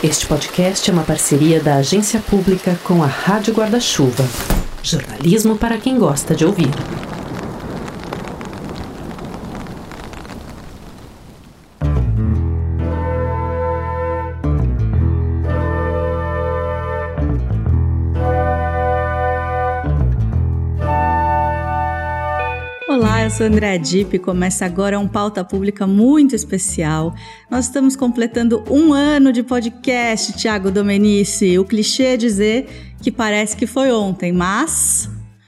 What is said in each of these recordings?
Este podcast é uma parceria da Agência Pública com a Rádio Guarda-Chuva. Jornalismo para quem gosta de ouvir. Olá, eu sou Andréa Dipp e começa agora um Pauta Pública muito especial. Nós estamos completando 1 ano de podcast, Thiago Domenici. O clichê é dizer que parece que foi ontem, Mas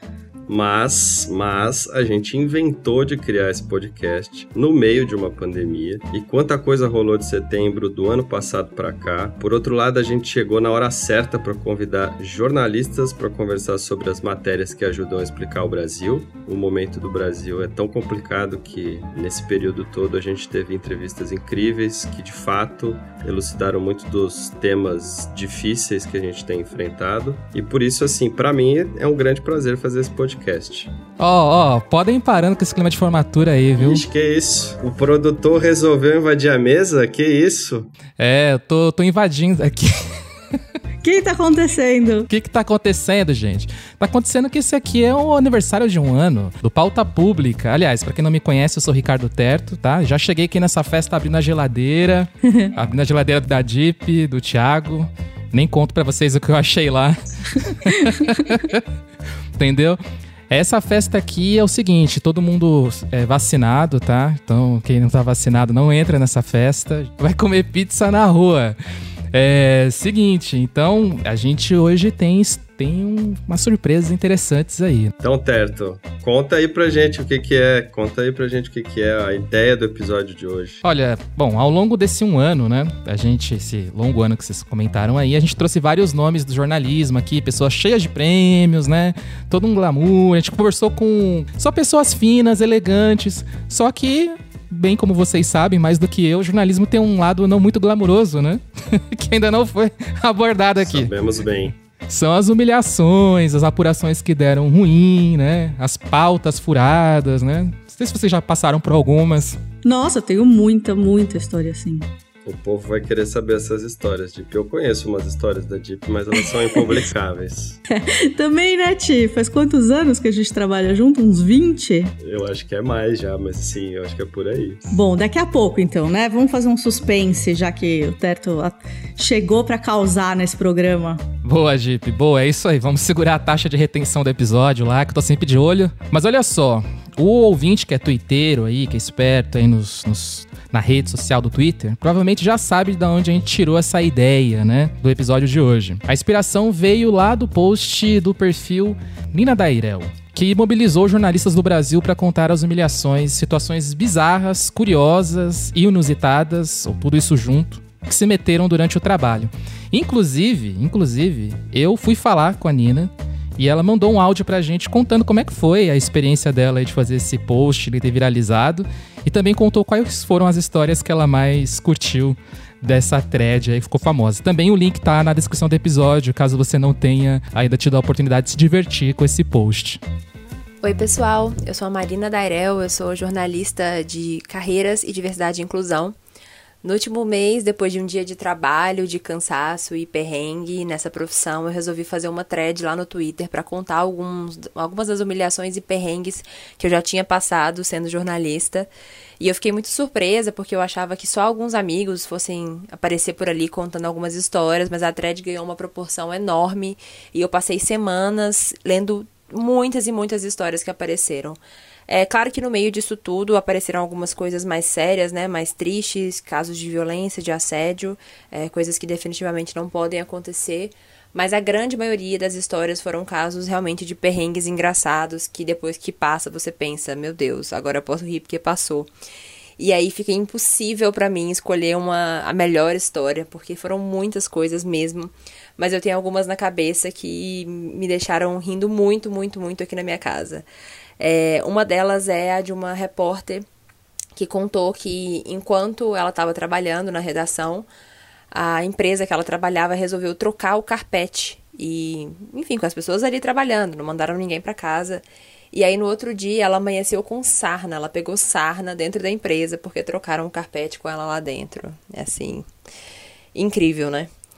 a gente inventou de criar esse podcast no meio de uma pandemia. E quanta coisa rolou de setembro do ano passado para cá. Por outro lado, a gente chegou na hora certa para convidar jornalistas para conversar sobre as matérias que ajudam a explicar o Brasil. O momento do Brasil é tão complicado que nesse período todo a gente teve entrevistas incríveis que de fato elucidaram muito dos temas difíceis que a gente tem enfrentado. E por isso, assim, para mim é um grande prazer fazer esse podcast. Podem ir parando com esse clima de formatura aí, viu? Ixi, que isso? O produtor resolveu invadir a mesa? Que isso? Eu tô invadindo aqui. O que tá acontecendo? O que tá acontecendo, gente? Tá acontecendo que esse aqui é o aniversário de 1 ano do Pauta Pública. Aliás, pra quem não me conhece, eu sou Ricardo Terto, tá? Já cheguei aqui nessa festa abrindo a geladeira. Abrindo a geladeira da Dipp, do Thiago. Nem conto pra vocês o que eu achei lá. Entendeu? Essa festa aqui é o seguinte, todo mundo é vacinado, tá? Então, quem não tá vacinado não entra nessa festa. Vai comer pizza na rua. Seguinte, então, a gente hoje tem umas surpresas interessantes aí. Então, Terto, conta aí pra gente o que é. Conta aí pra gente o que é a ideia do episódio de hoje. Olha, bom, ao longo desse 1 ano, né, esse longo ano que vocês comentaram aí, a gente trouxe vários nomes do jornalismo aqui, pessoas cheias de prêmios, né, todo um glamour, a gente conversou com só pessoas finas, elegantes, só que... Bem como vocês sabem, mais do que eu, o jornalismo tem um lado não muito glamuroso, né? Que ainda não foi abordado aqui. Sabemos bem. São as humilhações, as apurações que deram ruim, né? As pautas furadas, né? Não sei se vocês já passaram por algumas. Nossa, eu tenho muita história assim. O povo vai querer saber essas histórias, Dipp. Eu conheço umas histórias da Dipp, mas elas são impublicáveis. Também, né, Ti? Faz quantos anos que a gente trabalha junto? Uns 20? Eu acho que é mais já, mas sim, eu acho que é por aí. Bom, daqui a pouco, então, né? Vamos fazer um suspense, já que o Terto chegou pra causar nesse programa. Boa, Dipp. Boa, é isso aí. Vamos segurar a taxa de retenção do episódio lá, que eu tô sempre de olho. Mas olha só, o ouvinte que é twitteiro aí, que é esperto aí na rede social do Twitter, provavelmente já sabe de onde a gente tirou essa ideia, né, do episódio de hoje. A inspiração veio lá do post do perfil Nina Dairel, que mobilizou jornalistas do Brasil para contar as humilhações, situações bizarras, curiosas e inusitadas, ou tudo isso junto, que se meteram durante o trabalho. Inclusive, eu fui falar com a Nina e ela mandou um áudio pra gente contando como é que foi a experiência dela aí de fazer esse post, de ter viralizado, e também contou quais foram as histórias que ela mais curtiu dessa thread aí que ficou famosa. Também o link tá na descrição do episódio, caso você não tenha ainda tido a oportunidade de se divertir com esse post. Oi pessoal, eu sou a Marina Dairel, eu sou jornalista de carreiras e diversidade e inclusão. No último mês, depois de um dia de trabalho, de cansaço e perrengue nessa profissão, eu resolvi fazer uma thread lá no Twitter para contar algumas das humilhações e perrengues que eu já tinha passado sendo jornalista. E eu fiquei muito surpresa, porque eu achava que só alguns amigos fossem aparecer por ali contando algumas histórias, mas a thread ganhou uma proporção enorme e eu passei semanas lendo muitas e muitas histórias que apareceram. É claro que no meio disso tudo apareceram algumas coisas mais sérias, né, mais tristes, casos de violência, de assédio, coisas que definitivamente não podem acontecer, mas a grande maioria das histórias foram casos realmente de perrengues engraçados, que depois que passa você pensa, meu Deus, agora eu posso rir porque passou. E aí fica impossível pra mim escolher a melhor história, porque foram muitas coisas mesmo, mas eu tenho algumas na cabeça que me deixaram rindo muito aqui na minha casa. Uma delas é a de uma repórter que contou que enquanto ela estava trabalhando na redação, a empresa que ela trabalhava resolveu trocar o carpete. E, enfim, com as pessoas ali trabalhando, não mandaram ninguém para casa. E aí no outro dia ela amanheceu com sarna, ela pegou sarna dentro da empresa porque trocaram o carpete com ela lá dentro. É assim, incrível, né?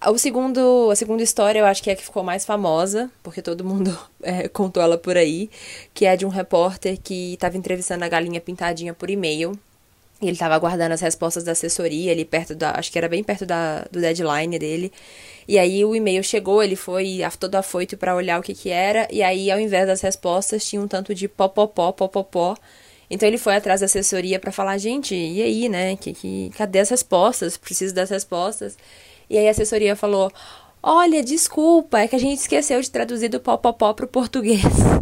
A segunda história eu acho que é a que ficou mais famosa, porque todo mundo contou ela por aí, que é de um repórter que estava entrevistando a galinha pintadinha por e-mail. E ele estava aguardando as respostas da assessoria, ali acho que era bem perto do deadline dele. E aí o e-mail chegou, ele foi todo afoito para olhar o que era, e aí ao invés das respostas tinha um tanto de popopó. Então ele foi atrás da assessoria para falar, gente, e aí, né, cadê as respostas? Preciso das respostas. E aí a assessoria falou, olha, desculpa, é que a gente esqueceu de traduzir do popopó pro português.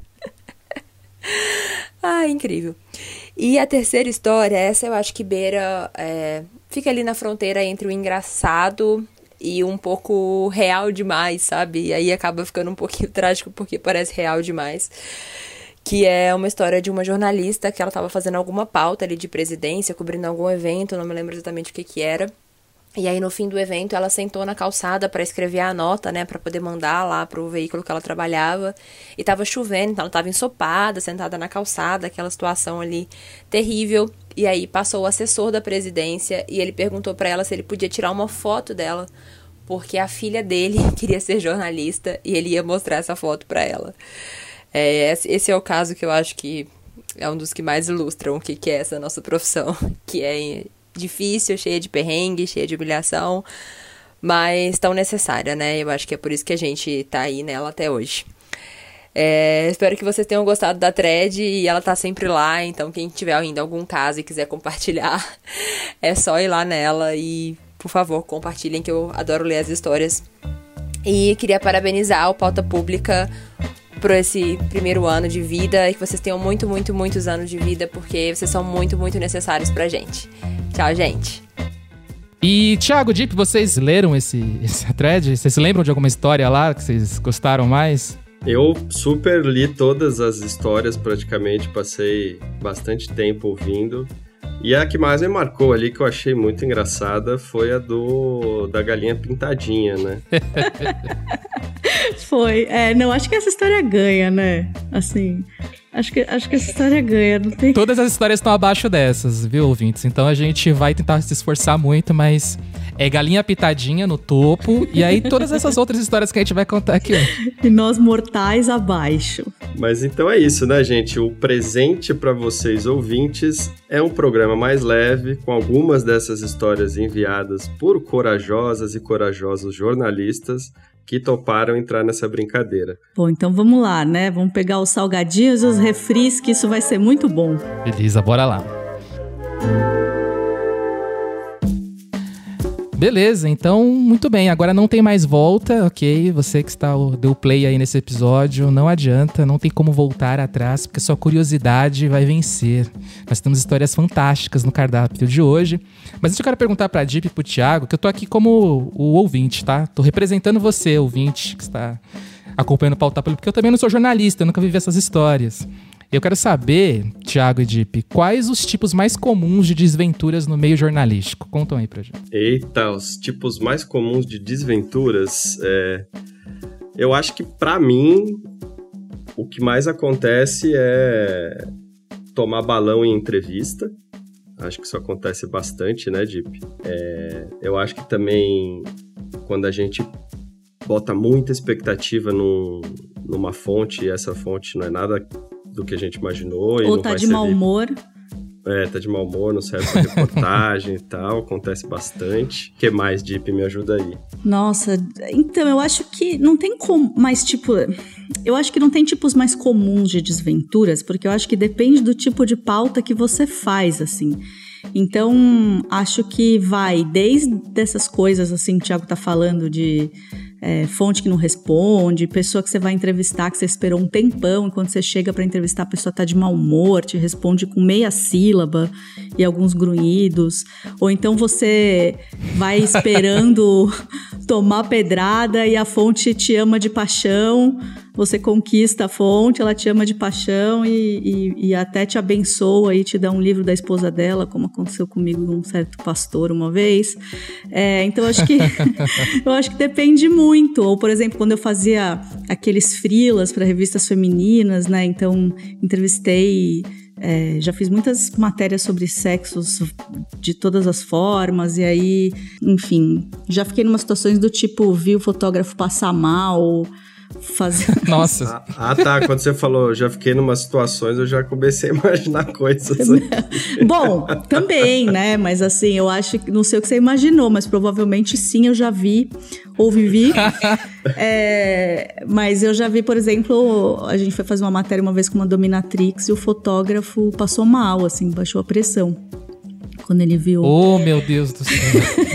Incrível. E a terceira história, essa eu acho que fica ali na fronteira entre o engraçado e um pouco real demais, sabe? E aí acaba ficando um pouquinho trágico porque parece real demais. Que é uma história de uma jornalista que ela estava fazendo alguma pauta ali de presidência, cobrindo algum evento, não me lembro exatamente o que era. E aí, no fim do evento, ela sentou na calçada para escrever a nota, né, para poder mandar lá pro veículo que ela trabalhava. E tava chovendo, então ela tava ensopada, sentada na calçada, aquela situação ali terrível. E aí, passou o assessor da presidência e ele perguntou para ela se ele podia tirar uma foto dela, porque a filha dele queria ser jornalista e ele ia mostrar essa foto para ela. Esse é o caso que eu acho que é um dos que mais ilustram o que é essa nossa profissão, que é difícil, cheia de perrengue, cheia de humilhação, mas tão necessária, né? Eu acho que é por isso que a gente tá aí nela até hoje. Espero que vocês tenham gostado da thread e ela tá sempre lá, então quem tiver ainda algum caso e quiser compartilhar, é só ir lá nela e, por favor, compartilhem, que eu adoro ler as histórias. E queria parabenizar o Pauta Pública por esse primeiro ano de vida e que vocês tenham muitos anos de vida, porque vocês são muito necessários pra gente. Tchau, gente. E, Thiago, Deep, vocês leram essa thread? Vocês se lembram de alguma história lá que vocês gostaram mais? Eu super li todas as histórias, praticamente, passei bastante tempo ouvindo. E a que mais me marcou ali, que eu achei muito engraçada, foi a da galinha pintadinha, né? Foi. Não, acho que essa história ganha, né? Assim, acho que essa história ganha. Não tem... Todas as histórias estão abaixo dessas, viu, ouvintes? Então a gente vai tentar se esforçar muito, mas é galinha pitadinha no topo, e aí todas essas outras histórias que a gente vai contar aqui hoje. E nós mortais abaixo. Mas então é isso, né, gente? O presente para vocês, ouvintes, é um programa mais leve, com algumas dessas histórias enviadas por corajosas e corajosos jornalistas que toparam entrar nessa brincadeira. Bom, então vamos lá, né? Vamos pegar os salgadinhos e os refris, que isso vai ser muito bom. Beleza, bora lá. Beleza, então, muito bem. Agora não tem mais volta, ok? Você que deu play aí nesse episódio, não adianta, não tem como voltar atrás, porque sua curiosidade vai vencer. Nós temos histórias fantásticas no cardápio de hoje. Mas antes eu quero perguntar pra Deep e pro Thiago, que eu tô aqui como o ouvinte, tá? Tô representando você, ouvinte, que está acompanhando o Pauta Pública, porque eu também não sou jornalista, eu nunca vivi essas histórias. Eu quero saber, Thiago e Deep, quais os tipos mais comuns de desventuras no meio jornalístico? Contam aí pra gente. Eita, os tipos mais comuns de desventuras, eu acho que pra mim o que mais acontece é tomar balão em entrevista. Acho que isso acontece bastante, né, Deep? Eu acho que também quando a gente bota muita expectativa numa fonte e essa fonte não é nada do que a gente imaginou. Ou tá de mau humor. Tá de mau humor, não serve pra reportagem e tal, acontece bastante. O que mais, Deep? Me ajuda aí. Nossa, então eu acho que não tem mais eu acho que não tem tipos mais comuns de desventuras, porque eu acho que depende do tipo de pauta que você faz, assim. Então, acho que vai desde essas coisas, assim, que o Thiago tá falando de fonte que não responde, pessoa que você vai entrevistar, que você esperou um tempão, e quando você chega para entrevistar, a pessoa tá de mau humor, te responde com meia sílaba e alguns grunhidos, ou então você vai esperando tomar pedrada e a fonte te ama de paixão, você conquista a fonte, ela te ama de paixão e até te abençoa e te dá um livro da esposa dela, como aconteceu comigo com um certo pastor uma vez. Então, eu acho que depende muito. Ou, por exemplo, quando eu fazia aqueles freelas para revistas femininas, né? Então, entrevistei Já fiz muitas matérias sobre sexos de todas as formas, e aí, enfim, já fiquei em umas situações do tipo, vi o fotógrafo passar mal, fazer... Nossa. Tá, quando você falou, já fiquei em umas situações, eu já comecei a imaginar coisas aqui. Bom, também, né, mas assim, eu acho que, não sei o que você imaginou, mas provavelmente sim, eu já vi ou vivi. Mas eu já vi, por exemplo, a gente foi fazer uma matéria uma vez com uma dominatrix e o fotógrafo passou mal, assim, baixou a pressão quando ele viu. Oh, meu Deus do céu.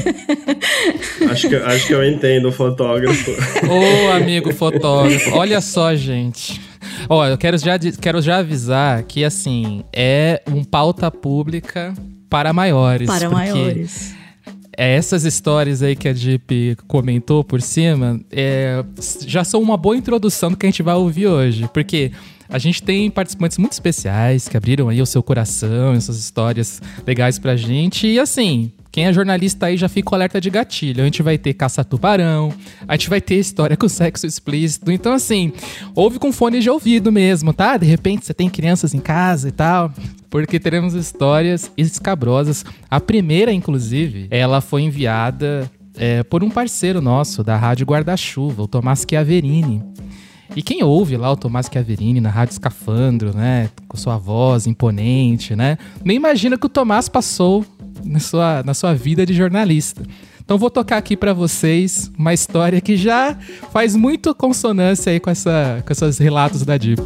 Acho que eu entendo o fotógrafo. Ô, amigo fotógrafo, olha só, gente. Ó, eu quero já avisar que, assim, é um pauta pública para maiores. Para maiores. Essas histórias aí que a Jeep comentou por cima já são uma boa introdução do que a gente vai ouvir hoje. Porque a gente tem participantes muito especiais que abriram aí o seu coração, essas histórias legais pra gente. E assim, quem é jornalista aí já fica o alerta de gatilho. A gente vai ter caça-tubarão, a gente vai ter história com sexo explícito. Então assim, ouve com fone de ouvido mesmo, tá? De repente você tem crianças em casa e tal, porque teremos histórias escabrosas. A primeira, inclusive, ela foi enviada por um parceiro nosso da Rádio Guarda-Chuva, o Tomás Chiaverini. E quem ouve lá o Tomás Chiaverini na Rádio Escafandro, né, com sua voz imponente, né, nem imagina que o Tomás passou na sua vida de jornalista. Então vou tocar aqui pra vocês uma história que já faz muito consonância aí com esses relatos da Jeep.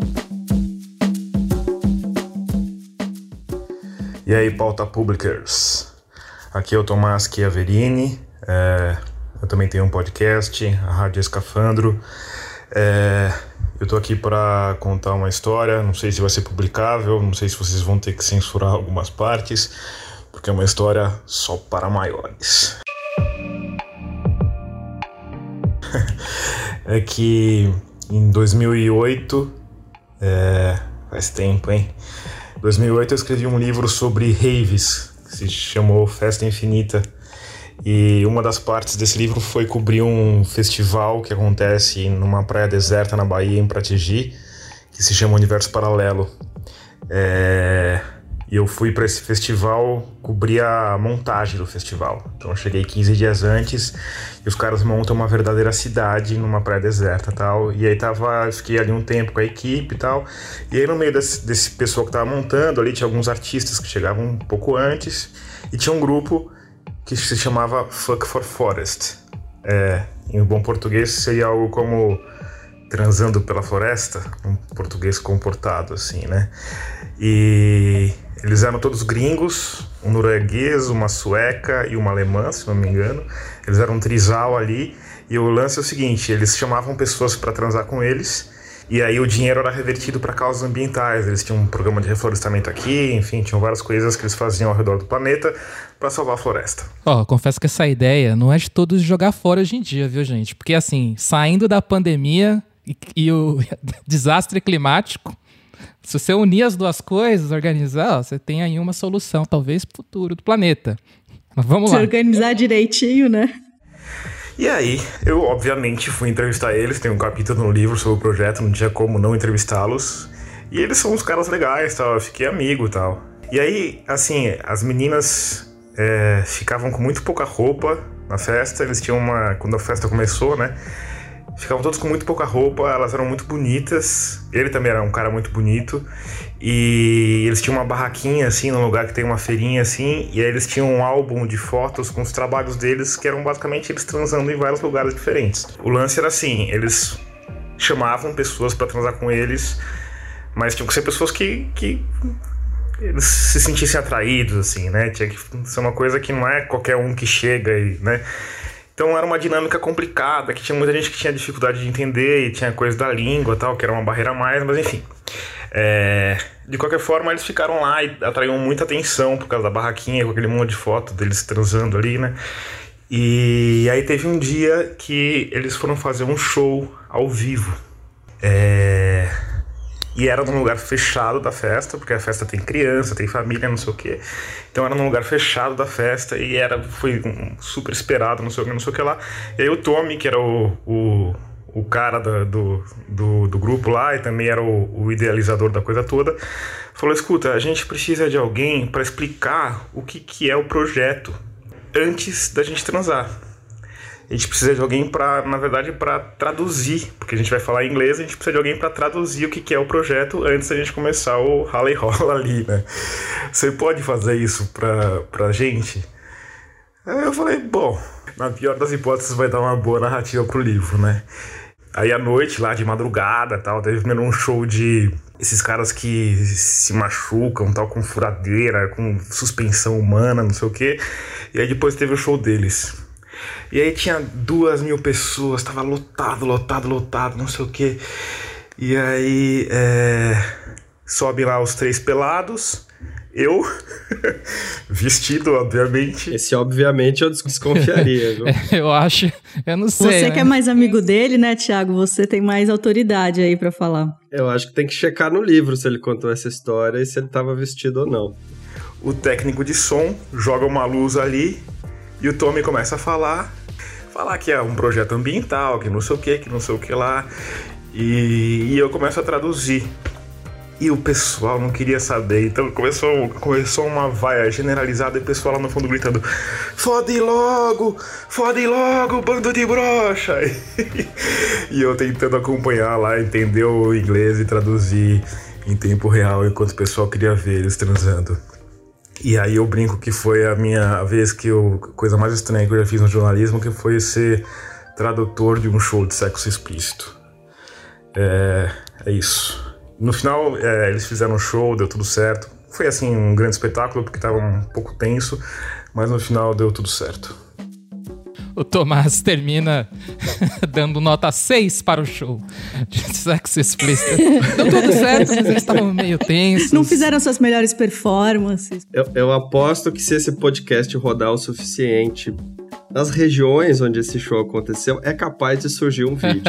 E aí, pauta publicers? Aqui é o Tomás Chiaverini, eu também tenho um podcast, a Rádio Escafandro. Eu tô aqui para contar uma história, não sei se vai ser publicável, não sei se vocês vão ter que censurar algumas partes, porque é uma história só para maiores. É que em 2008, faz tempo, hein? Em 2008 eu escrevi um livro sobre raves, que se chamou Festa Infinita. E uma das partes desse livro foi cobrir um festival que acontece numa praia deserta na Bahia, em Pratigi, que se chama Universo Paralelo. E eu fui para esse festival cobrir a montagem do festival. Então eu cheguei 15 dias antes e os caras montam uma verdadeira cidade numa praia deserta e tal. E aí fiquei ali um tempo com a equipe e tal. E aí no meio desse pessoal que tava montando ali, tinha alguns artistas que chegavam um pouco antes. E tinha um grupo que se chamava Fuck for Forest. Em bom português seria algo como transando pela floresta, um português comportado assim, né? E eles eram todos gringos, um norueguês, uma sueca e uma alemã, se não me engano. Eles eram um trisal ali, e o lance é o seguinte, eles chamavam pessoas para transar com eles, e aí o dinheiro era revertido para causas ambientais. Eles tinham um programa de reflorestamento aqui, enfim, tinham várias coisas que eles faziam ao redor do planeta para salvar a floresta. Confesso que essa ideia não é de todos jogar fora hoje em dia, viu, gente? Porque assim, saindo da pandemia e o desastre climático, se você unir as duas coisas, organizar, você tem aí uma solução, talvez, pro futuro do planeta. Mas vamos lá. Se organizar direitinho, né? E aí, eu obviamente fui entrevistar eles, tem um capítulo no livro sobre o projeto, não tinha como não entrevistá-los. E eles são uns caras legais, tal, eu fiquei amigo e tal. E aí, assim, as meninas ficavam com muito pouca roupa na festa, eles tinham quando a festa começou, né? Ficavam todos com muito pouca roupa, elas eram muito bonitas, ele também era um cara muito bonito, e eles tinham uma barraquinha, assim, num lugar que tem uma feirinha, assim, e aí eles tinham um álbum de fotos com os trabalhos deles, que eram basicamente eles transando em vários lugares diferentes. O lance era assim, eles chamavam pessoas pra transar com eles, mas tinham que ser pessoas que eles se sentissem atraídos, assim, né? Tinha que ser uma coisa que não é qualquer um que chega e, né? Então era uma dinâmica complicada, que tinha muita gente que tinha dificuldade de entender, e tinha coisa da língua e tal, que era uma barreira a mais, mas enfim. De qualquer forma, eles ficaram lá e atraíam muita atenção por causa da barraquinha, com aquele monte de foto deles transando ali, né? E aí teve um dia que eles foram fazer um show ao vivo. E era num lugar fechado da festa, porque a festa tem criança, tem família, não sei o quê. Então era num lugar fechado da festa e foi super esperado, não sei o que lá. E aí o Tommy, que era o o cara do grupo lá, e também era o idealizador da coisa toda, falou: escuta, a gente precisa de alguém para explicar o que é o projeto antes da gente transar. A gente precisa de alguém para traduzir, porque a gente vai falar em inglês, a gente precisa de alguém para traduzir o que é o projeto antes da gente começar o rala e rola ali, né? Você pode fazer isso pra gente? Aí eu falei, bom, na pior das hipóteses vai dar uma boa narrativa pro livro, né? Aí à noite, lá de madrugada, tal, teve primeiro um show de esses caras que se machucam, tal, com furadeira, com suspensão humana, não sei o quê. E aí depois teve o show deles. E aí tinha 2.000 pessoas, tava lotado, não sei o quê. E aí sobe lá os 3 pelados, eu, vestido, obviamente. Esse, obviamente, eu desconfiaria, viu? Eu não sei. Você né? que é mais amigo dele, né, Thiago? Você tem mais autoridade aí pra falar. Eu acho que tem que checar no livro se ele contou essa história e se ele tava vestido ou não. O técnico de som joga uma luz ali e o Tommy começa a falar que é um projeto ambiental, que não sei o que lá. E eu começo a traduzir. E o pessoal não queria saber, então começou uma vaia generalizada e o pessoal lá no fundo gritando: fode logo, bando de broxa! E eu tentando acompanhar lá, entender o inglês e traduzir em tempo real, enquanto o pessoal queria ver eles transando. E aí eu brinco que foi a minha vez coisa mais estranha que eu já fiz no jornalismo, que foi ser tradutor de um show de sexo explícito. É isso. No final, eles fizeram um show, deu tudo certo. Foi, assim, um grande espetáculo, porque estava um pouco tenso, mas no final deu tudo certo. O Tomás termina dando nota 6 para o show de sexo explícito. Deu tudo certo, mas eles estavam meio tensos. Não fizeram suas melhores performances. Eu aposto que se esse podcast rodar o suficiente nas regiões onde esse show aconteceu, é capaz de surgir um vídeo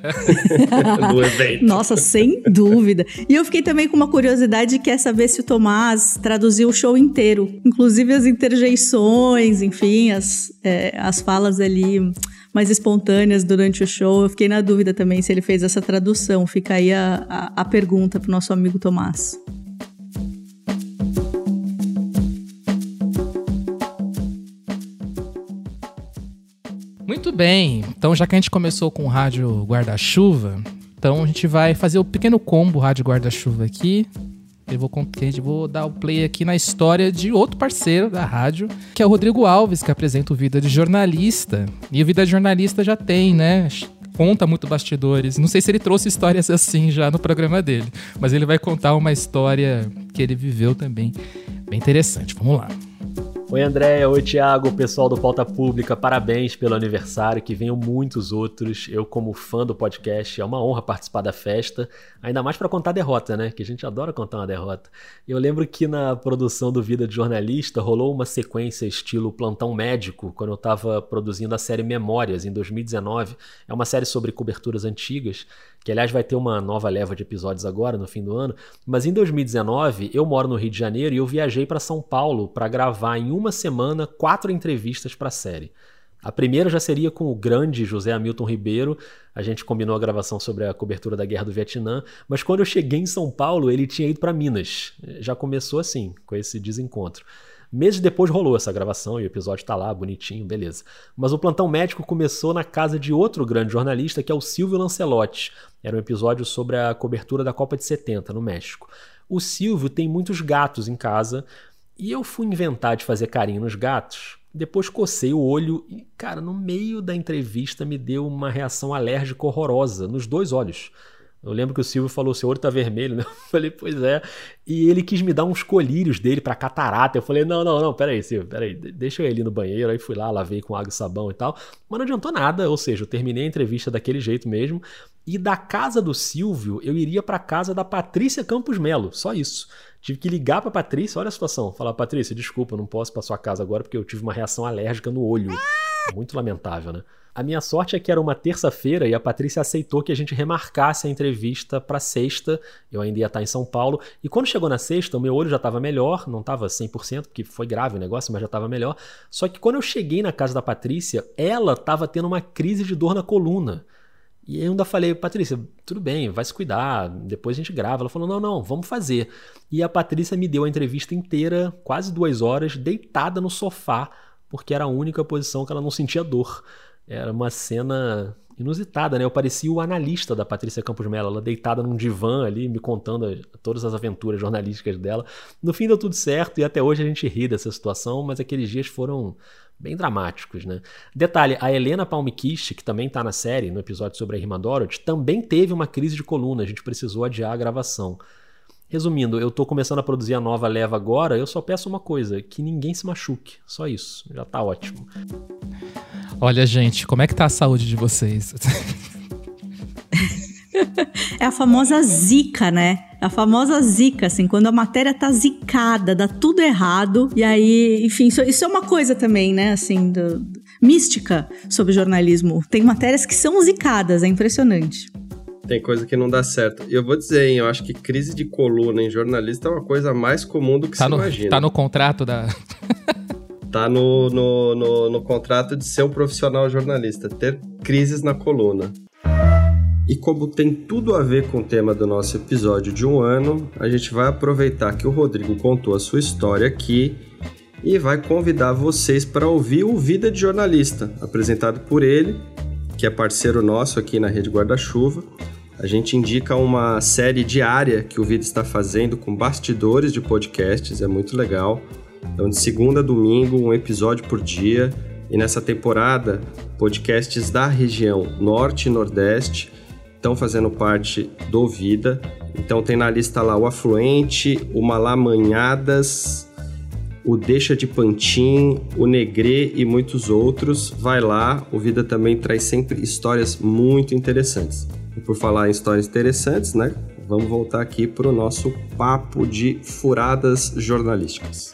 do evento. Nossa, sem dúvida. E eu fiquei também com uma curiosidade que é saber se o Tomás traduziu o show inteiro. Inclusive as interjeições, enfim, as falas ali mais espontâneas durante o show. Eu fiquei na dúvida também se ele fez essa tradução. Fica aí a pergunta pro nosso amigo Tomás. Muito bem, então já que a gente começou com o Rádio Guarda-Chuva, então a gente vai fazer o pequeno combo Rádio Guarda-Chuva aqui. Eu vou dar o play aqui na história de outro parceiro da rádio, que é o Rodrigo Alves, que apresenta o Vida de Jornalista. E o Vida de Jornalista já tem, né? Conta muito bastidores. Não sei se ele trouxe histórias assim já no programa dele, mas ele vai contar uma história que ele viveu também. Bem interessante, vamos lá. Oi Andréia, oi Thiago, pessoal do Pauta Pública, parabéns pelo aniversário, que venham muitos outros. Eu, como fã do podcast, é uma honra participar da festa, ainda mais para contar derrota, né? Que a gente adora contar uma derrota. Eu lembro que na produção do Vida de Jornalista rolou uma sequência estilo Plantão Médico, quando eu estava produzindo a série Memórias, em 2019. É uma série sobre coberturas antigas, que aliás vai ter uma nova leva de episódios agora, no fim do ano. Mas em 2019, eu moro no Rio de Janeiro e eu viajei para São Paulo para gravar em uma semana 4 entrevistas para a série. A primeira já seria com o grande José Hamilton Ribeiro. A gente combinou a gravação sobre a cobertura da Guerra do Vietnã, mas quando eu cheguei em São Paulo, ele tinha ido para Minas. Já começou assim, com esse desencontro. Meses depois rolou essa gravação e o episódio tá lá, bonitinho, beleza. Mas o Plantão Médico começou na casa de outro grande jornalista, que é o Silvio Lancelotti. Era um episódio sobre a cobertura da Copa de 70, no México. O Silvio tem muitos gatos em casa e eu fui inventar de fazer carinho nos gatos. Depois cocei o olho e, cara, no meio da entrevista me deu uma reação alérgica horrorosa nos 2 olhos. Eu lembro que o Silvio falou, seu olho tá vermelho, né? Eu falei, pois é. E ele quis me dar uns colírios dele pra catarata. Eu falei, não, peraí, Silvio, deixa eu ir ali no banheiro. Aí fui lá, lavei com água e sabão e tal. Mas não adiantou nada, ou seja, eu terminei a entrevista daquele jeito mesmo. E da casa do Silvio, eu iria pra casa da Patrícia Campos Melo, só isso. Tive que ligar pra Patrícia, olha a situação. Falar, Patrícia, desculpa, eu não posso ir pra sua casa agora porque eu tive uma reação alérgica no olho. Muito lamentável, né? A minha sorte é que era uma terça-feira e a Patrícia aceitou que a gente remarcasse a entrevista para sexta. Eu ainda ia estar em São Paulo. E quando chegou na sexta, o meu olho já estava melhor. Não estava 100%, porque foi grave o negócio, mas já estava melhor. Só que quando eu cheguei na casa da Patrícia, ela estava tendo uma crise de dor na coluna. E aí eu ainda falei, Patrícia, tudo bem, vai se cuidar, depois a gente grava. Ela falou, não, vamos fazer. E a Patrícia me deu a entrevista inteira, quase 2 horas, deitada no sofá, porque era a única posição que ela não sentia dor. Era uma cena inusitada, né? Eu parecia o analista da Patrícia Campos Mello, ela deitada num divã ali, me contando todas as aventuras jornalísticas dela. No fim deu tudo certo e até hoje a gente ri dessa situação, mas aqueles dias foram bem dramáticos, né? Detalhe, a Helena Palmquist, que também tá na série, no episódio sobre a Irmã Dorothy, também teve uma crise de coluna, a gente precisou adiar a gravação. Resumindo, eu tô começando a produzir a nova leva agora, eu só peço uma coisa, que ninguém se machuque, só isso, já tá ótimo. Olha, gente, como é que tá a saúde de vocês? É a famosa zica, né? A famosa zica, assim, quando a matéria tá zicada, dá tudo errado. E aí, enfim, isso é uma coisa também, né, assim, mística sobre jornalismo. Tem matérias que são zicadas, é impressionante. Tem coisa que não dá certo. E eu vou dizer, hein, eu acho que crise de coluna em jornalista é uma coisa mais comum do que se imagina. Tá no contrato da... Tá no contrato de ser um profissional jornalista, ter crises na coluna. E como tem tudo a ver com o tema do nosso episódio de 1 ano, a gente vai aproveitar que o Rodrigo contou a sua história aqui e vai convidar vocês para ouvir o Vida de Jornalista, apresentado por ele, que é parceiro nosso aqui na Rede Guarda-Chuva. A gente indica uma série diária que o Vida está fazendo com bastidores de podcasts, é muito legal. Então, de segunda a domingo, um episódio por dia. E nessa temporada, podcasts da região Norte e Nordeste estão fazendo parte do Vida. Então tem na lista lá o Afluente, o Malamanhadas, o Deixa de Pantin, o Negrê e muitos outros. Vai lá, o Vida também traz sempre histórias muito interessantes. E por falar em histórias interessantes, né? Vamos voltar aqui para o nosso papo de furadas jornalísticas.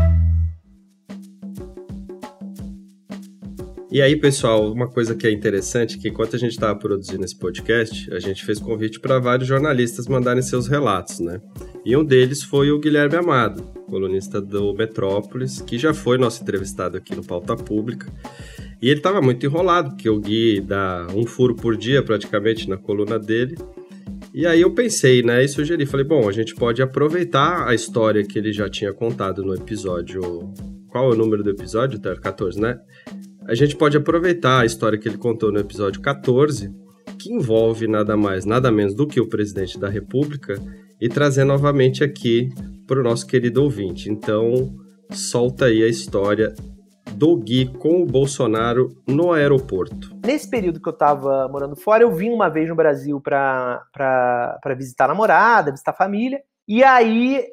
E aí, pessoal, uma coisa que é interessante, que enquanto a gente estava produzindo esse podcast, a gente fez convite para vários jornalistas mandarem seus relatos, né? E um deles foi o Guilherme Amado, colunista do Metrópolis, que já foi nosso entrevistado aqui no Pauta Pública. E ele estava muito enrolado, porque o Gui dá um furo por dia, praticamente, na coluna dele. E aí eu pensei, né, e sugeri, falei, bom, a gente pode aproveitar a história que ele já tinha contado no episódio... Qual é o número do episódio? 14, né? A gente pode aproveitar a história que ele contou no episódio 14, que envolve nada mais, nada menos do que o presidente da República, e trazer novamente aqui para o nosso querido ouvinte. Então, solta aí a história do Gui com o Bolsonaro no aeroporto. Nesse período que eu estava morando fora, eu vim uma vez no Brasil para visitar a namorada, visitar a família, e aí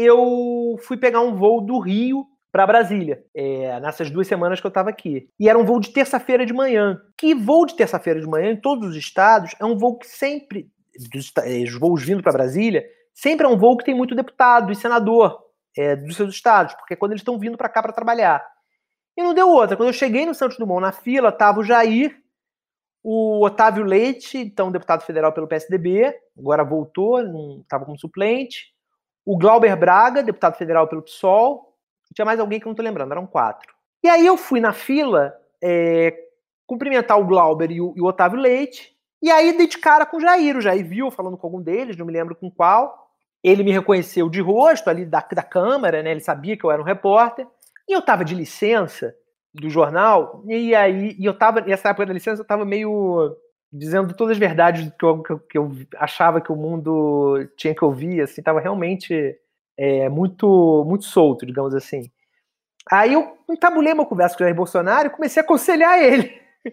eu fui pegar um voo do Rio para Brasília, nessas 2 semanas que eu estava aqui. E era um voo de terça-feira de manhã. Que voo de terça-feira de manhã, em todos os estados, é um voo que sempre, os voos vindo para Brasília, sempre é um voo que tem muito deputado e senador dos seus estados, porque é quando eles estão vindo para cá para trabalhar. E não deu outra. Quando eu cheguei no Santos Dumont, na fila, estava o Jair, o Otávio Leite, então deputado federal pelo PSDB, agora voltou, estava como suplente, o Glauber Braga, deputado federal pelo PSOL, tinha mais alguém que eu não tô lembrando, eram 4. E aí eu fui na fila cumprimentar o Glauber e o Otávio Leite, e aí dei de cara com o Jair viu, falando com algum deles, não me lembro com qual. Ele me reconheceu de rosto ali da câmera, né? Ele sabia que eu era um repórter, e eu tava de licença do jornal, e eu tava, nessa época da licença, eu tava meio dizendo todas as verdades que eu achava que o mundo tinha que ouvir, assim, tava realmente... muito, muito solto, digamos assim. Aí eu entabulei uma conversa com o Jair Bolsonaro e comecei a aconselhar ele.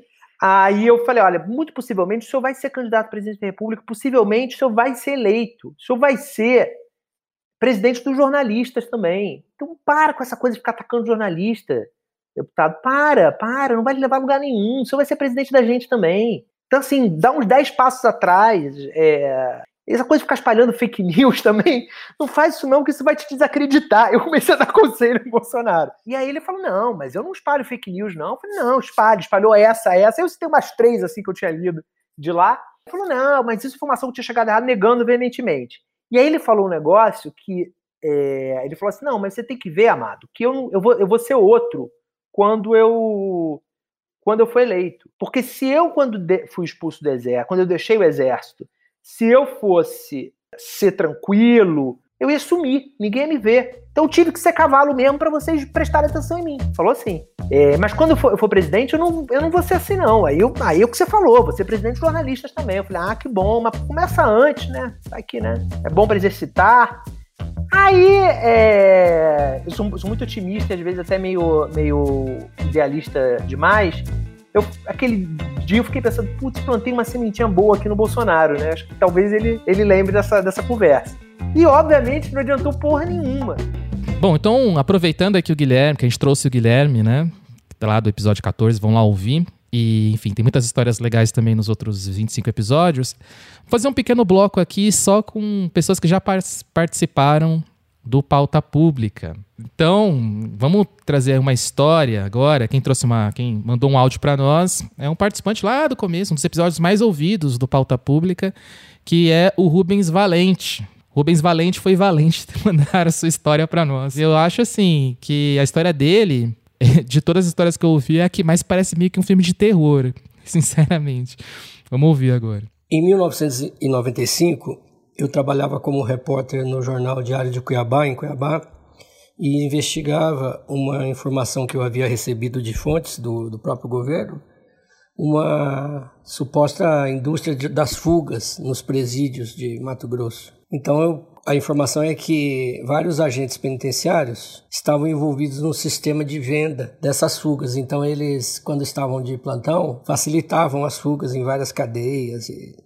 Aí eu falei, olha, muito possivelmente o senhor vai ser candidato a presidente da República, possivelmente o senhor vai ser eleito, o senhor vai ser presidente dos jornalistas também. Então para com essa coisa de ficar atacando jornalista, deputado. Para, não vai levar a lugar nenhum, o senhor vai ser presidente da gente também. Então assim, dá uns 10 passos atrás, essa coisa de ficar espalhando fake news também, não faz isso não, porque isso vai te desacreditar. Eu comecei a dar conselho pro Bolsonaro. E aí ele falou, não, mas eu não espalho fake news, não. Eu falei, não, espalhou essa. Aí eu citei umas 3, assim, que eu tinha lido de lá. Ele falou, não, mas isso é informação que tinha chegado errado, negando veementemente. E aí ele falou um negócio que, ele falou assim, não, mas você tem que ver, Amado, que eu vou ser outro quando eu quando eu fui eleito. Porque se eu, quando fui expulso do exército, quando eu deixei o exército, se eu fosse ser tranquilo, eu ia sumir, ninguém ia me ver. Então eu tive que ser cavalo mesmo para vocês prestarem atenção em mim. Falou assim. Mas quando eu for presidente, eu não vou ser assim, não. Aí o que você falou, vou ser presidente de jornalistas também. Eu falei, que bom, mas começa antes, né? Tá aqui, né? É bom para exercitar. Aí, eu sou muito otimista, às vezes até meio idealista demais. Aquele dia eu fiquei pensando, plantei uma sementinha boa aqui no Bolsonaro, né? Acho que talvez ele lembre dessa conversa. E, obviamente, não adiantou porra nenhuma. Bom, então, aproveitando aqui o Guilherme, que a gente trouxe o Guilherme, né? Lá do episódio 14, vão lá ouvir. E, enfim, tem muitas histórias legais também nos outros 25 episódios. Vou fazer um pequeno bloco aqui só com pessoas que já participaram do Pauta Pública. Então, vamos trazer uma história agora. Quem mandou um áudio para nós é um participante lá do começo, um dos episódios mais ouvidos do Pauta Pública, que é o Rubens Valente. Rubens Valente foi valente de mandar a sua história para nós. Eu acho, assim, que a história dele, de todas as histórias que eu ouvi, é a que mais parece meio que um filme de terror, sinceramente. Vamos ouvir agora. Em 1995, eu trabalhava como repórter no jornal Diário de Cuiabá, em Cuiabá, e investigava uma informação que eu havia recebido de fontes do próprio governo, uma suposta indústria das fugas nos presídios de Mato Grosso. Então, a informação é que vários agentes penitenciários estavam envolvidos no sistema de venda dessas fugas. Então, eles, quando estavam de plantão, facilitavam as fugas em várias cadeias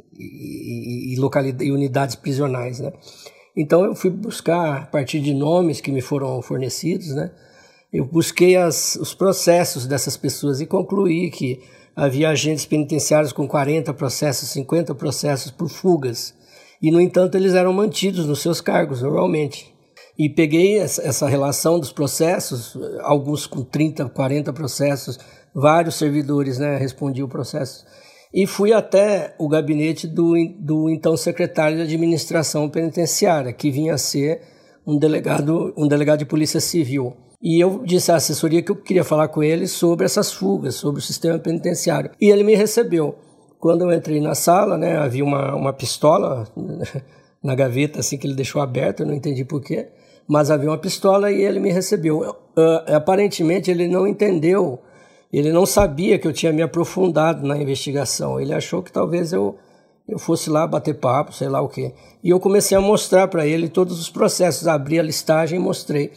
e unidades prisionais, né? Então, eu fui buscar, a partir de nomes que me foram fornecidos, né? Eu busquei os processos dessas pessoas e concluí que havia agentes penitenciários com 40 processos, 50 processos por fugas. E, no entanto, eles eram mantidos nos seus cargos, normalmente. E peguei essa relação dos processos, alguns com 30, 40 processos, vários servidores, né, respondiam o processo. E fui até o gabinete do então secretário de administração penitenciária, que vinha a ser um delegado de polícia civil. E eu disse à assessoria que eu queria falar com ele sobre essas fugas, sobre o sistema penitenciário. E ele me recebeu. Quando eu entrei na sala, né, havia uma pistola na gaveta, assim, que ele deixou aberta, eu não entendi porquê, mas havia uma pistola e ele me recebeu. Aparentemente ele não entendeu, ele não sabia que eu tinha me aprofundado na investigação, ele achou que talvez eu fosse lá bater papo, sei lá o quê. E eu comecei a mostrar para ele todos os processos, abri a listagem e mostrei.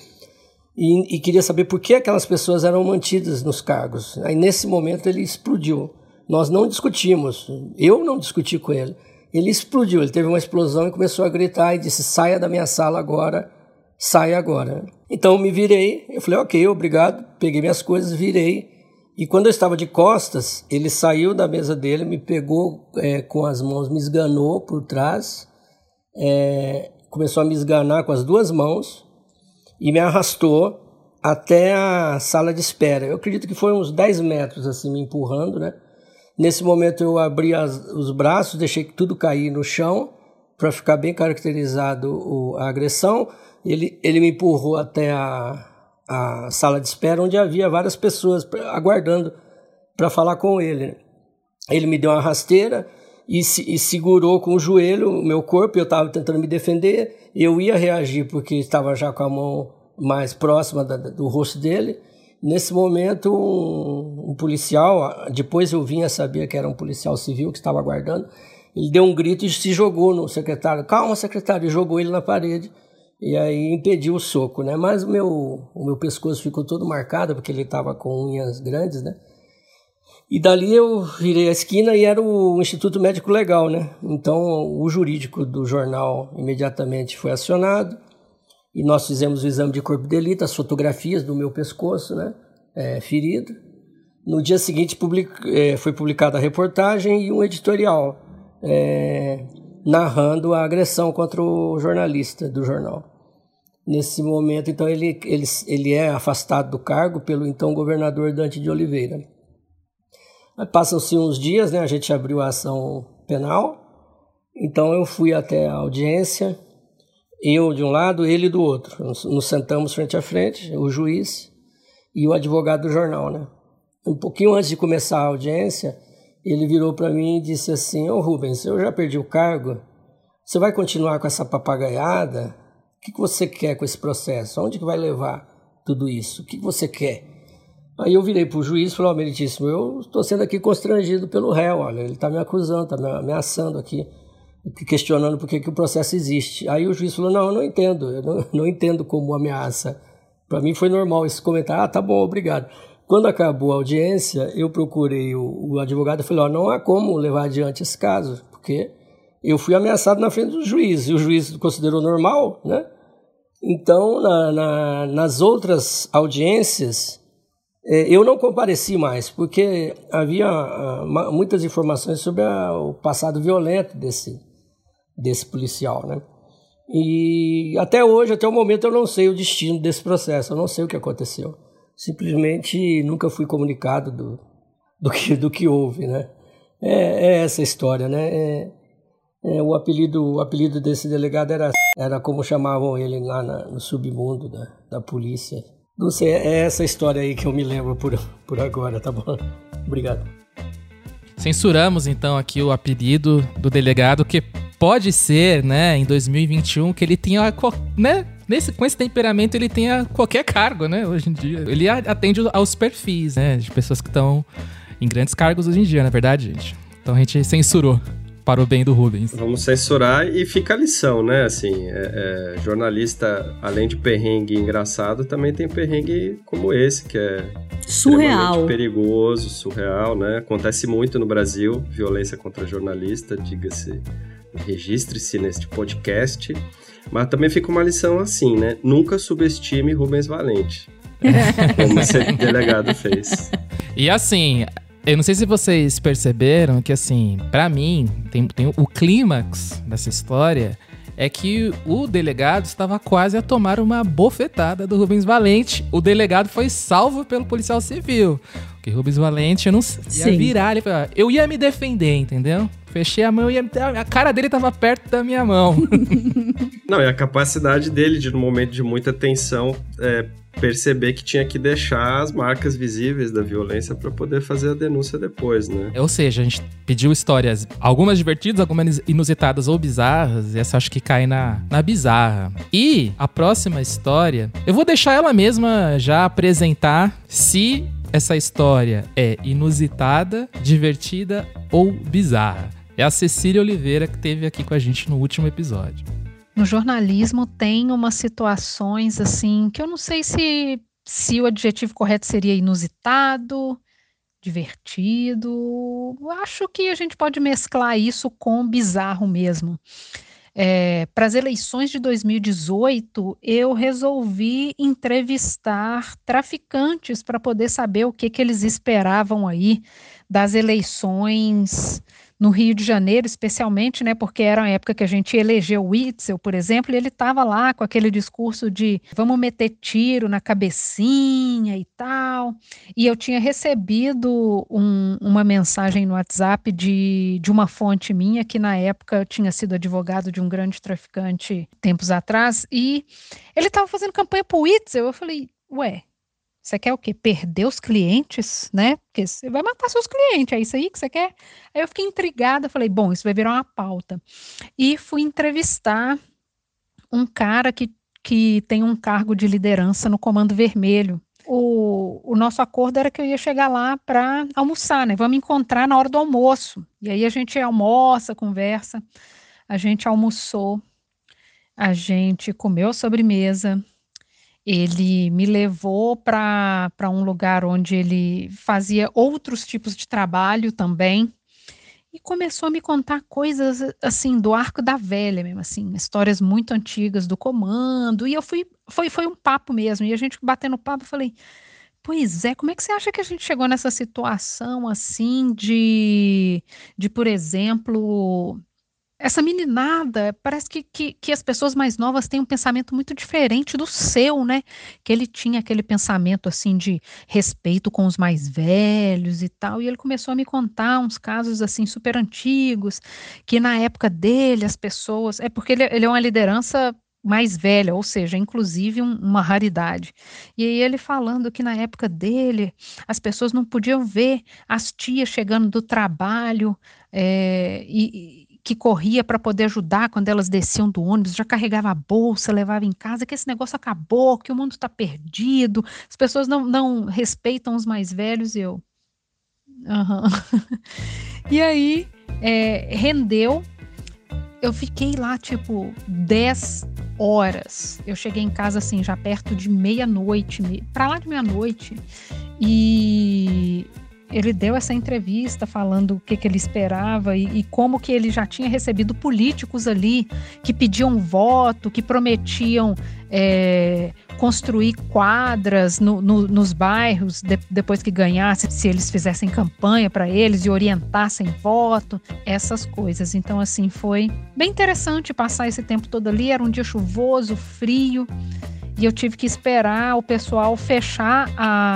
E queria saber por que aquelas pessoas eram mantidas nos cargos. Aí nesse momento ele explodiu. Nós não discutimos, eu não discuti com ele. Ele explodiu, ele teve uma explosão e começou a gritar e disse, saia da minha sala agora, saia agora. Então eu me virei, eu falei, ok, obrigado, peguei minhas coisas, virei. E quando eu estava de costas, ele saiu da mesa dele, me pegou com as mãos, me esganou por trás, começou a me esganar com as duas mãos e me arrastou até a sala de espera. Eu acredito que foi uns 10 metros assim, me empurrando, né? Nesse momento eu abri os braços, deixei tudo cair no chão para ficar bem caracterizado a agressão. Ele me empurrou até a sala de espera, onde havia várias pessoas aguardando para falar com ele. Ele me deu uma rasteira e segurou com o joelho o meu corpo. Eu estava tentando me defender, eu ia reagir porque estava já com a mão mais próxima do rosto dele. Nesse momento, um policial, depois eu vim a saber que era um policial civil que estava aguardando, ele deu um grito e se jogou no secretário. Calma, secretário, e jogou ele na parede. E aí impediu o soco, né? Mas o meu pescoço ficou todo marcado, porque ele estava com unhas grandes, né? E dali eu virei a esquina e era o Instituto Médico Legal, né? Então o jurídico do jornal imediatamente foi acionado. E nós fizemos o exame de corpo de delito, as fotografias do meu pescoço, né, ferido. No dia seguinte foi publicada a reportagem e um editorial narrando a agressão contra o jornalista do jornal. Nesse momento, então, ele é afastado do cargo pelo então governador Dante de Oliveira. Passam-se uns dias, né, a gente abriu a ação penal, então eu fui até a audiência. Eu de um lado, ele do outro. Nos sentamos frente a frente, o juiz e o advogado do jornal, né? um pouquinho antes de começar a audiência, ele virou para mim e disse assim: ô Rubens, eu já perdi o cargo, você vai continuar com essa papagaiada? O que você quer com esse processo? Onde que vai levar tudo isso? O que você quer? Aí eu virei para o juiz e falei: meritíssimo, eu estou sendo aqui constrangido pelo réu, olha, ele está me acusando, está me ameaçando aqui, questionando por que o processo existe. Aí o juiz falou: não, eu não entendo, eu não entendo como ameaça. Para mim foi normal esse comentário. Tá bom, obrigado. Quando acabou a audiência, eu procurei o advogado e falei: não há como levar adiante esse caso, porque eu fui ameaçado na frente do juiz, e o juiz considerou normal, né? Então, nas outras audiências, eu não compareci mais, porque havia muitas informações sobre o passado violento desse policial, né? E até hoje, até o momento, eu não sei o destino desse processo, eu não sei o que aconteceu. Simplesmente nunca fui comunicado do que houve, né? É essa história, né? O apelido desse delegado era como chamavam ele lá no submundo da polícia. Não sei, é essa história aí que eu me lembro por agora, tá bom? Obrigado. Censuramos, então, aqui o apelido do delegado, que pode ser, né, em 2021, que ele tenha, né, com esse temperamento, ele tenha qualquer cargo, né, hoje em dia. Ele atende aos perfis, né, de pessoas que estão em grandes cargos hoje em dia, na verdade, gente. Então a gente censurou para o bem do Rubens. Vamos censurar e fica a lição, né, assim, jornalista, além de perrengue engraçado, também tem perrengue como esse, que é surreal, perigoso, surreal, né, acontece muito no Brasil, violência contra jornalista, diga-se, registre-se neste podcast, mas também fica uma lição assim, né, nunca subestime Rubens Valente, como esse delegado fez. E assim, eu não sei se vocês perceberam que, assim, pra mim, tem o clímax dessa história é que o delegado estava quase a tomar uma bofetada do Rubens Valente. O delegado foi salvo pelo policial civil. Porque Rubens Valente ia virar, eu ia me defender, entendeu? Fechei a mão, a cara dele estava perto da minha mão. Não, e a capacidade dele, no momento de muita tensão, perceber que tinha que deixar as marcas visíveis da violência para poder fazer a denúncia depois, né? Ou seja, a gente pediu histórias, algumas divertidas, algumas inusitadas ou bizarras, e essa acho que cai na bizarra. E a próxima história, eu vou deixar ela mesma já apresentar se essa história é inusitada, divertida ou bizarra. É a Cecília Oliveira que esteve aqui com a gente no último episódio. No jornalismo tem umas situações assim que eu não sei se o adjetivo correto seria inusitado, divertido. Acho que a gente pode mesclar isso com bizarro mesmo. Para as eleições de 2018, eu resolvi entrevistar traficantes para poder saber o que eles esperavam aí das eleições no Rio de Janeiro, especialmente, né, porque era a época que a gente elegeu o Witzel, por exemplo, e ele estava lá com aquele discurso de vamos meter tiro na cabecinha e tal, e eu tinha recebido uma mensagem no WhatsApp de uma fonte minha, que na época tinha sido advogado de um grande traficante tempos atrás, e ele estava fazendo campanha para o Witzel. Eu falei, ué, você quer o quê? Perder os clientes, né? Porque você vai matar seus clientes, é isso aí que você quer? Aí eu fiquei intrigada, falei, bom, isso vai virar uma pauta. E fui entrevistar um cara que tem um cargo de liderança no Comando Vermelho. O nosso acordo era que eu ia chegar lá para almoçar, né? Vamos encontrar na hora do almoço. E aí a gente almoça, conversa. A gente almoçou, a gente comeu a sobremesa. Ele me levou para um lugar onde ele fazia outros tipos de trabalho também e começou a me contar coisas assim do Arco da Velha mesmo, assim, histórias muito antigas do comando, e foi um papo mesmo, e a gente batendo papo, eu falei, pois é, como é que você acha que a gente chegou nessa situação assim de por exemplo, essa meninada, parece que as pessoas mais novas têm um pensamento muito diferente do seu, né? Que ele tinha aquele pensamento, assim, de respeito com os mais velhos e tal, e ele começou a me contar uns casos, assim, super antigos, que na época dele as pessoas... porque ele é uma liderança mais velha, ou seja, inclusive uma raridade. E aí ele falando que na época dele, as pessoas não podiam ver as tias chegando do trabalho, e que corria para poder ajudar quando elas desciam do ônibus, já carregava a bolsa, levava em casa, que esse negócio acabou, que o mundo está perdido, as pessoas não respeitam os mais velhos, e eu... E aí, rendeu. Eu fiquei lá, tipo, 10 horas. Eu cheguei em casa, assim, já perto de meia-noite, pra lá de meia-noite. E ele deu essa entrevista falando o que ele esperava e como que ele já tinha recebido políticos ali que pediam voto, que prometiam construir quadras nos bairros depois que ganhasse, se eles fizessem campanha para eles e orientassem voto, essas coisas. Então, assim, foi bem interessante passar esse tempo todo ali. Era um dia chuvoso, frio, e eu tive que esperar o pessoal fechar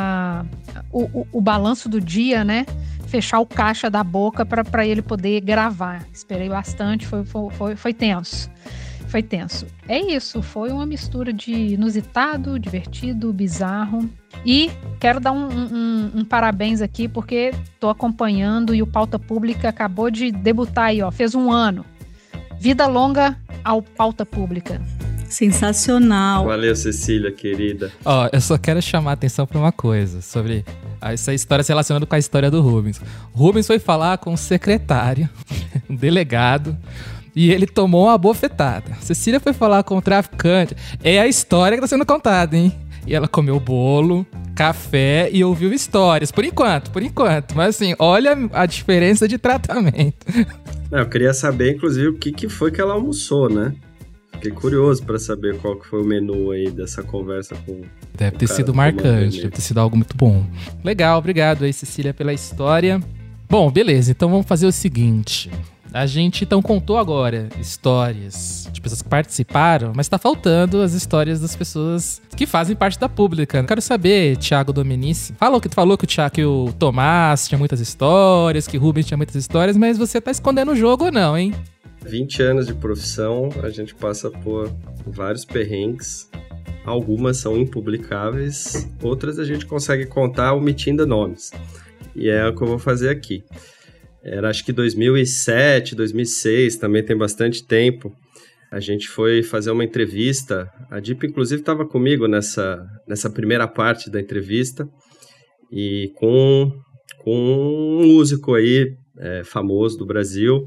o balanço do dia, né? Fechar o caixa da boca para ele poder gravar. Esperei bastante, foi tenso. Foi tenso. É isso, foi uma mistura de inusitado, divertido, bizarro. E quero dar um parabéns aqui, porque estou acompanhando e o Pauta Pública acabou de debutar aí, ó, fez 1 ano. Vida longa ao Pauta Pública. Sensacional. Valeu, Cecília, querida. Ó, eu só quero chamar a atenção para uma coisa, sobre essa história se relacionando com a história do Rubens. O Rubens foi falar com o secretário, um delegado, e ele tomou uma bofetada. Cecília foi falar com o traficante. É a história que tá sendo contada, hein? E ela comeu bolo, café e ouviu histórias. Por enquanto. Mas assim, olha a diferença de tratamento. Eu queria saber, inclusive, o que foi que ela almoçou, né? Fiquei curioso pra saber qual que foi o menu aí dessa conversa com... Deve ter sido marcante, deve ter sido algo muito bom. Legal, obrigado aí, Cecília, pela história. Bom, beleza, então vamos fazer o seguinte... A gente, então, contou agora histórias de pessoas que participaram, mas tá faltando as histórias das pessoas que fazem parte da pública. Quero saber, Thiago Domenici, falou que o Tomás tinha muitas histórias, que o Rubens tinha muitas histórias, mas você tá escondendo o jogo ou não, hein? 20 anos de profissão, a gente passa por vários perrengues. Algumas são impublicáveis, outras a gente consegue contar omitindo nomes. E é o que eu vou fazer aqui. Era acho que 2007, 2006, também tem bastante tempo. A gente foi fazer uma entrevista. A Dip, inclusive, estava comigo nessa primeira parte da entrevista. E com um músico aí, famoso do Brasil.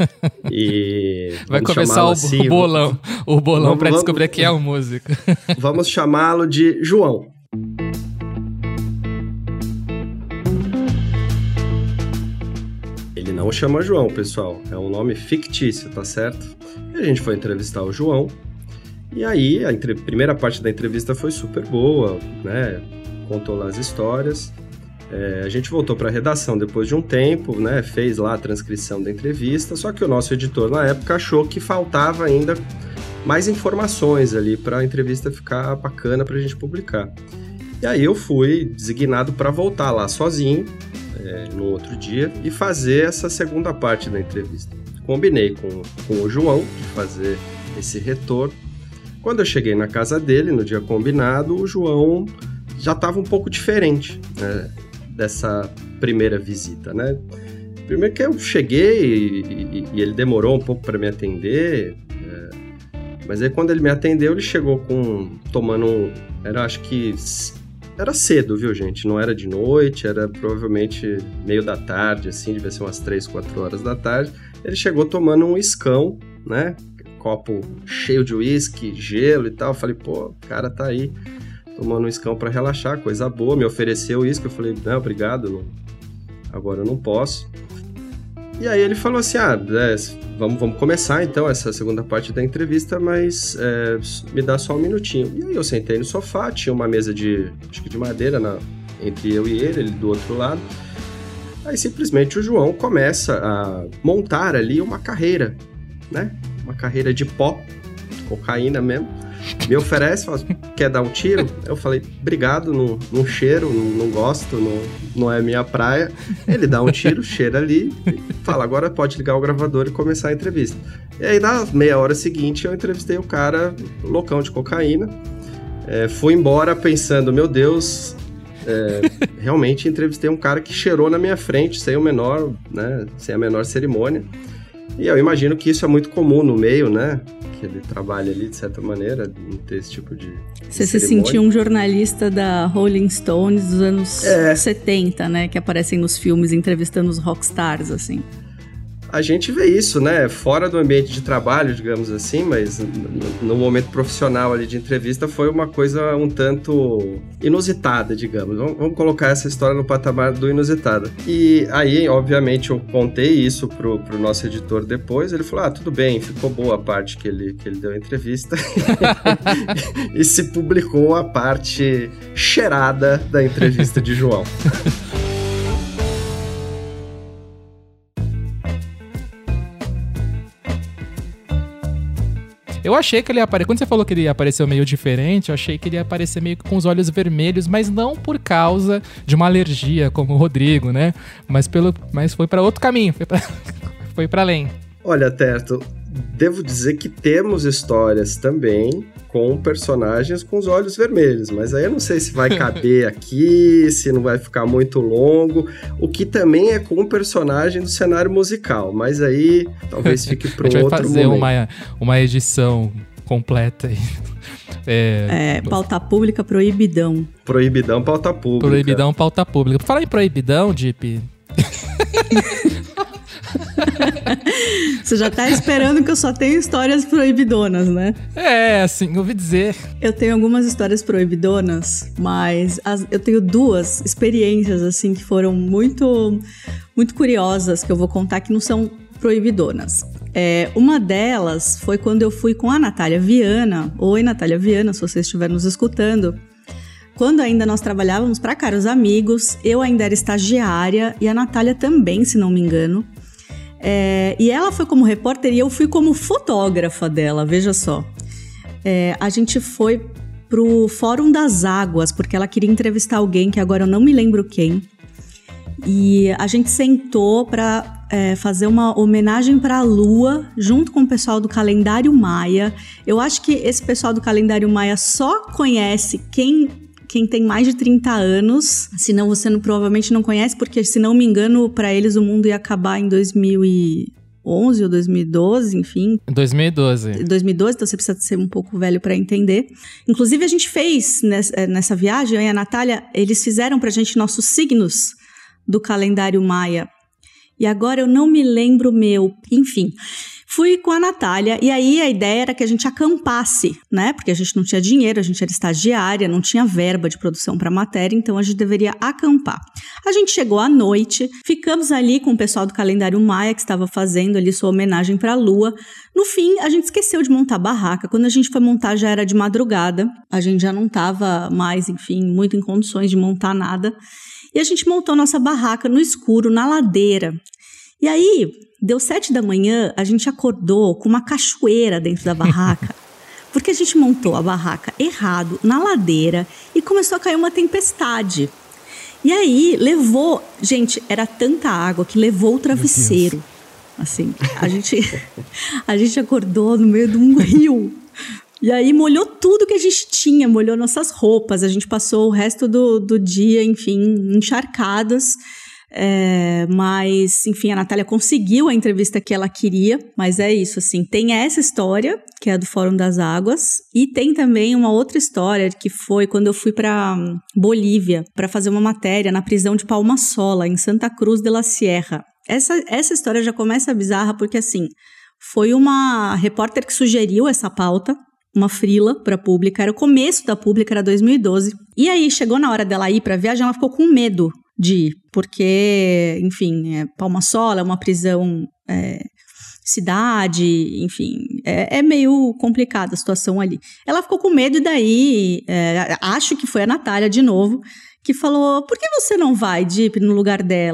E vai começar o bolão para descobrir quem é o músico. Vamos chamá-lo de João. Ele não chama João, pessoal. É um nome fictício, tá certo? E a gente foi entrevistar o João. E aí, a primeira parte da entrevista foi super boa, né? Contou lá as histórias. A gente voltou para a redação depois de um tempo, né? Fez lá a transcrição da entrevista. Só que o nosso editor, na época, achou que faltava ainda mais informações ali para a entrevista ficar bacana para a gente publicar. E aí eu fui designado para voltar lá sozinho, no outro dia, e fazer essa segunda parte da entrevista. Combinei com o João de fazer esse retorno. Quando eu cheguei na casa dele, no dia combinado, o João já estava um pouco diferente, né, dessa primeira visita, né? Primeiro que eu cheguei e ele demorou um pouco para me atender, mas aí quando ele me atendeu, ele chegou tomando era cedo, viu, gente? Não era de noite, era provavelmente meio da tarde, assim, devia ser umas 3, 4 horas da tarde. Ele chegou tomando um iscão, né? Copo cheio de uísque, gelo e tal. Eu falei, pô, o cara tá aí tomando um iscão pra relaxar, coisa boa. Me ofereceu uísque, eu falei, não, obrigado, agora eu não posso. E aí ele falou assim, vamos começar então essa segunda parte da entrevista, mas me dá só um minutinho. E aí eu sentei no sofá, tinha uma mesa de madeira entre eu e ele do outro lado. Aí simplesmente o João começa a montar ali uma carreira, né? Uma carreira de pó, cocaína mesmo. me oferece, fala, quer dar um tiro? Eu falei, obrigado, não cheiro, não gosto, não é minha praia. Ele dá um tiro, cheira ali, e fala, agora pode ligar o gravador e começar a entrevista. E aí, na meia hora seguinte, eu entrevistei o cara loucão de cocaína. Fui embora pensando, meu Deus, realmente entrevistei um cara que cheirou na minha frente, sem a menor cerimônia. E eu imagino que isso é muito comum no meio, né? Que ele trabalha ali, de certa maneira, não ter esse tipo de Você se sentiu um jornalista da Rolling Stones dos anos 70, né? Que aparecem nos filmes entrevistando os rockstars, assim. A gente vê isso, né? Fora do ambiente de trabalho, digamos assim, mas no momento profissional ali de entrevista foi uma coisa um tanto inusitada, digamos. Vamos colocar essa história no patamar do inusitado. E aí, obviamente, eu contei isso pro nosso editor depois. Ele falou, tudo bem, ficou boa a parte que ele deu a entrevista. E se publicou a parte cheirada da entrevista de João. Eu achei que ele ia aparecer... Quando você falou que ele apareceu meio diferente, eu achei que ele ia aparecer meio que com os olhos vermelhos, mas não por causa de uma alergia, como o Rodrigo, né? Mas foi para outro caminho, foi para além. Olha, Terto, devo dizer que temos histórias também com personagens com os olhos vermelhos, mas aí eu não sei se vai caber aqui, se não vai ficar muito longo, o que também é com um personagem do cenário musical, mas aí talvez fique para um outro momento. A gente vai fazer uma edição completa aí. Pauta pública, proibidão. Proibidão, pauta pública. Proibidão, pauta pública. Fala em proibidão, Dip. Você já tá esperando que eu só tenho histórias proibidonas, né? Assim, ouvi dizer. Eu tenho algumas histórias proibidonas, mas eu tenho duas experiências, assim, que foram muito, muito curiosas, que eu vou contar que não são proibidonas. Uma delas foi quando eu fui com a Natália Viana. Oi, Natália Viana, se você estiver nos escutando. Quando ainda nós trabalhávamos para Caros Amigos, eu ainda era estagiária e a Natália também, se não me engano. E ela foi como repórter e eu fui como fotógrafa dela, veja só. A gente foi pro Fórum das Águas, porque ela queria entrevistar alguém, que agora eu não me lembro quem. E a gente sentou para fazer uma homenagem para a Lua, junto com o pessoal do Calendário Maia. Eu acho que esse pessoal do Calendário Maia só conhece quem tem mais de 30 anos, senão você provavelmente não conhece, porque, se não me engano, para eles o mundo ia acabar em 2011 ou 2012, enfim. 2012. 2012, então você precisa ser um pouco velho para entender. Inclusive, a gente fez, nessa viagem, eu e a Natália, eles fizeram pra gente nossos signos do calendário Maia. E agora eu não me lembro o meu. Enfim, fui com a Natália e aí a ideia era que a gente acampasse, né? Porque a gente não tinha dinheiro, a gente era estagiária, não tinha verba de produção para matéria, então a gente deveria acampar. A gente chegou à noite, ficamos ali com o pessoal do calendário Maia, que estava fazendo ali sua homenagem para a Lua. No fim, a gente esqueceu de montar a barraca. Quando a gente foi montar, já era de madrugada. A gente já não estava mais, enfim, muito em condições de montar nada. E a gente montou nossa barraca no escuro, na ladeira. E aí, deu 7 da manhã, a gente acordou com uma cachoeira dentro da barraca, porque a gente montou a barraca errado, na ladeira, e começou a cair uma tempestade. E aí, levou... Gente, era tanta água que levou o travesseiro. Assim, a gente acordou no meio de um rio. E aí molhou tudo que a gente tinha, molhou nossas roupas. A gente passou o resto do dia, enfim, encharcadas. Mas, enfim, a Natália conseguiu a entrevista que ela queria. Mas é isso, assim, tem essa história, que é a do Fórum das Águas. E tem também uma outra história, que foi quando eu fui para Bolívia, para fazer uma matéria na prisão de Palma Sola, em Santa Cruz de la Sierra. Essa história já começa bizarra, porque, assim, foi uma repórter que sugeriu essa pauta, uma freela para a Pública, era o começo da Pública, era 2012. E aí, chegou na hora dela ir para a viagem, ela ficou com medo de ir, porque, enfim, Palma Sola é uma prisão cidade, enfim, é meio complicada a situação ali. Ela ficou com medo e daí, acho que foi a Natália de novo, que falou, por que você não vai, Dip, no lugar dela?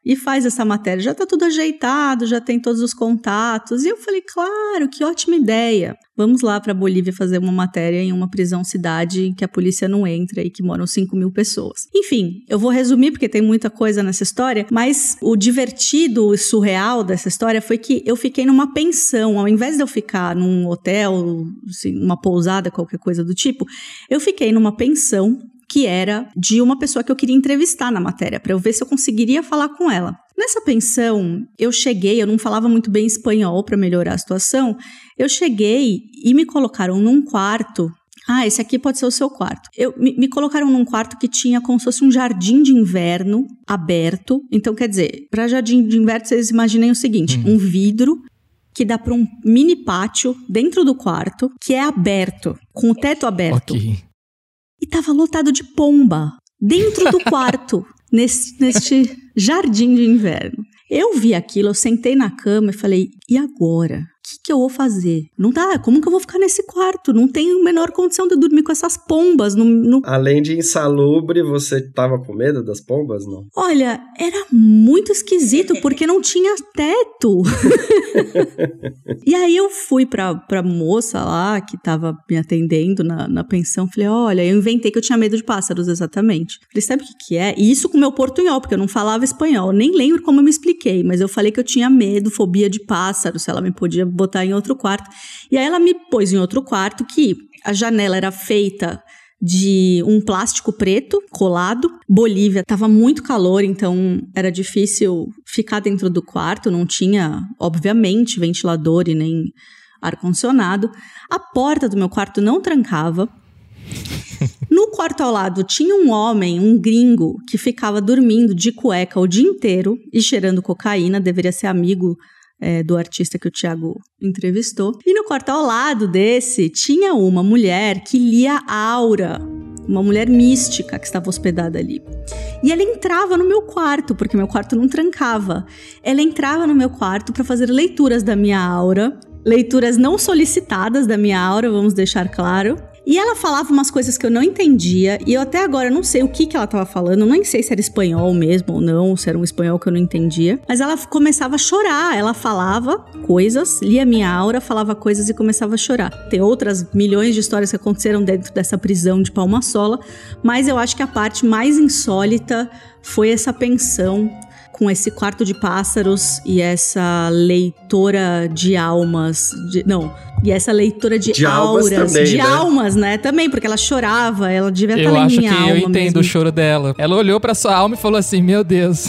e faz essa matéria. Já tá tudo ajeitado, já tem todos os contatos. E eu falei, claro, que ótima ideia. Vamos lá para Bolívia fazer uma matéria em uma prisão-cidade em que a polícia não entra e que moram 5.000 pessoas. Enfim, eu vou resumir porque tem muita coisa nessa história, mas o divertido e surreal dessa história foi que eu fiquei numa pensão. Ao invés de eu ficar num hotel, assim, numa pousada, qualquer coisa do tipo, eu fiquei numa pensão que era de uma pessoa que eu queria entrevistar na matéria, para eu ver se eu conseguiria falar com ela. Nessa pensão, eu não falava muito bem espanhol para melhorar a situação, eu cheguei e me colocaram num quarto. Esse aqui pode ser o seu quarto. Me colocaram num quarto que tinha como se fosse um jardim de inverno aberto. Então, quer dizer, para jardim de inverno, vocês imaginem o seguinte, um vidro que dá para um mini pátio dentro do quarto, que é aberto, com o teto aberto. Ok. E tava lotado de pomba dentro do quarto, neste jardim de inverno. Eu vi aquilo, eu sentei na cama e falei, e agora? O que eu vou fazer? Não dá, como que eu vou ficar nesse quarto? Não tenho a menor condição de eu dormir com essas pombas. Além de insalubre, você tava com medo das pombas, não? Olha, era muito esquisito, porque não tinha teto. E aí eu fui pra moça lá, que tava me atendendo na pensão, falei, olha, eu inventei que eu tinha medo de pássaros, exatamente. Falei, sabe o que é? E isso com o meu portunhol, porque eu não falava espanhol, nem lembro como eu me expliquei, mas eu falei que eu tinha medo, fobia de pássaros, se ela me podia botar em outro quarto. E aí ela me pôs em outro quarto que a janela era feita de um plástico preto colado. Bolívia estava muito calor, então era difícil ficar dentro do quarto, não tinha, obviamente, ventilador e nem ar-condicionado. A porta do meu quarto não trancava. No quarto ao lado tinha um homem, um gringo, que ficava dormindo de cueca o dia inteiro e cheirando cocaína, deveria ser amigo do artista que o Thiago entrevistou. E no quarto ao lado desse tinha uma mulher que lia aura, uma mulher mística que estava hospedada ali. E ela entrava no meu quarto, porque meu quarto não trancava. Ela entrava no meu quarto para fazer leituras da minha aura, leituras não solicitadas da minha aura, vamos deixar claro. E ela falava umas coisas que eu não entendia, e eu até agora não sei o que ela estava falando, nem sei se era espanhol mesmo ou não, se era um espanhol que eu não entendia. Mas ela começava a chorar, ela falava coisas, lia minha aura, falava coisas e começava a chorar. Tem outras milhões de histórias que aconteceram dentro dessa prisão de Palma-Sola, mas eu acho que a parte mais insólita foi essa pensão com esse quarto de pássaros e essa leitora de almas, e essa leitura de auras, também, de né? almas, né? Também, porque ela chorava, ela devia estar lendo minha alma. Eu acho que eu entendo mesmo. o choro dela. Ela olhou pra sua alma e falou assim, meu Deus.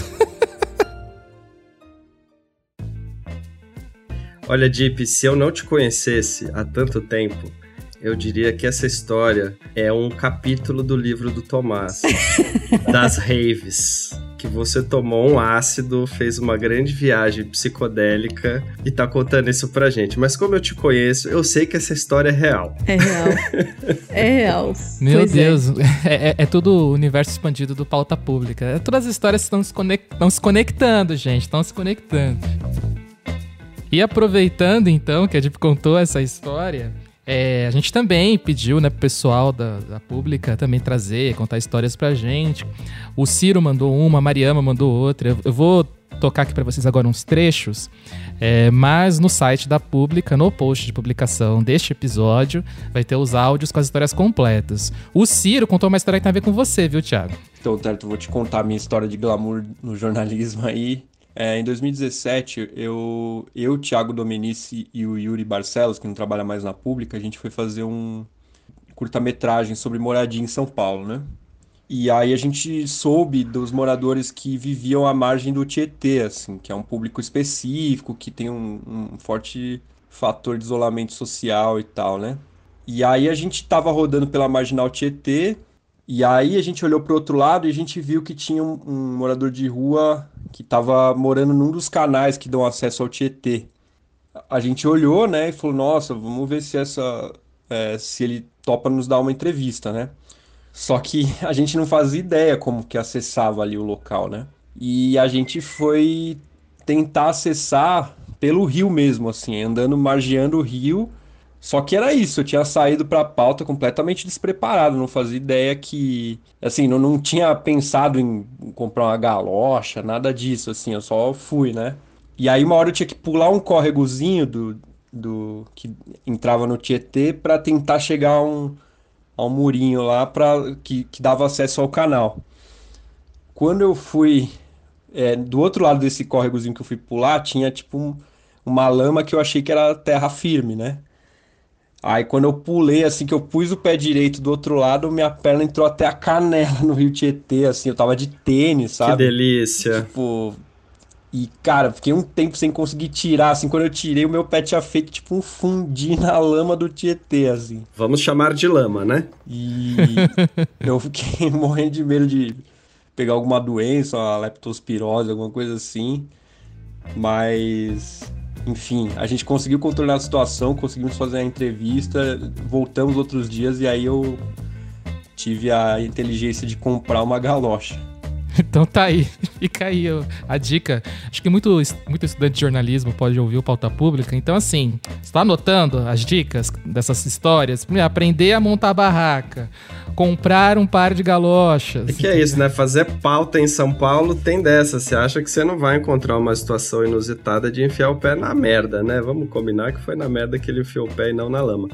Olha, Deep, se eu não te conhecesse há tanto tempo, eu diria que essa história é um capítulo do livro do Tomás, das raves, que você tomou um ácido, fez uma grande viagem psicodélica e tá contando isso pra gente. Mas como eu te conheço, eu sei que essa história é real. É real. É real. Meu Pois Deus, é tudo o universo expandido do Pauta Pública. Todas as histórias estão se conectando, gente, estão se conectando. E aproveitando, então, que a Deep contou essa história, a gente também pediu, né, pro pessoal da Pública também contar histórias pra gente. O Ciro mandou uma, a Mariama mandou outra. Eu vou tocar aqui pra vocês agora uns trechos, mas no site da Pública, no post de publicação deste episódio, vai ter os áudios com as histórias completas. O Ciro contou uma história que tem a ver com você, viu, Thiago? Então, Terto, vou te contar a minha história de glamour no jornalismo aí. Em 2017, eu, Thiago Domenici e o Yuri Barcelos, que não trabalha mais na Pública, a gente foi fazer um curta-metragem sobre moradia em São Paulo, né? E aí a gente soube dos moradores que viviam à margem do Tietê, assim, que é um público específico, que tem um forte fator de isolamento social e tal, né? E aí a gente tava rodando pela Marginal Tietê, e aí a gente olhou pro outro lado e a gente viu que tinha um morador de rua que estava morando num dos canais que dão acesso ao Tietê. A gente olhou, né, e falou, nossa, vamos ver se ele topa nos dar uma entrevista, né? Só que a gente não fazia ideia como que acessava ali o local, né? E a gente foi tentar acessar pelo rio mesmo, assim, andando, margeando o rio. Só que era isso, eu tinha saído pra pauta completamente despreparado, não fazia ideia que... Assim, não tinha pensado em comprar uma galocha, nada disso, assim, eu só fui, né? E aí uma hora eu tinha que pular um córregozinho que entrava no Tietê pra tentar chegar a um murinho lá que dava acesso ao canal. Quando eu fui do outro lado desse córregozinho que eu fui pular, tinha tipo uma lama que eu achei que era terra firme, né? Aí quando eu pulei, assim, que eu pus o pé direito do outro lado, minha perna entrou até a canela no Rio Tietê, assim, eu tava de tênis, sabe? Que delícia. Tipo... E, cara, fiquei um tempo sem conseguir tirar, assim, quando eu tirei, o meu pé tinha feito, tipo, um fundi na lama do Tietê, assim. Vamos chamar de lama, né? E eu fiquei morrendo de medo de pegar alguma doença, uma leptospirose, alguma coisa assim. Mas, enfim, a gente conseguiu contornar a situação, conseguimos fazer a entrevista, voltamos outros dias e aí eu tive a inteligência de comprar uma galocha. Então tá aí, fica aí a dica. Acho que muito estudante de jornalismo pode ouvir o Pauta Pública. Então assim, você tá anotando as dicas dessas histórias? Primeiro, aprender a montar barraca, comprar um par de galochas. É que é isso, né? Fazer pauta em São Paulo tem dessa. Você acha que você não vai encontrar uma situação inusitada de enfiar o pé na merda, né? Vamos combinar que foi na merda que ele enfiou o pé e não na lama.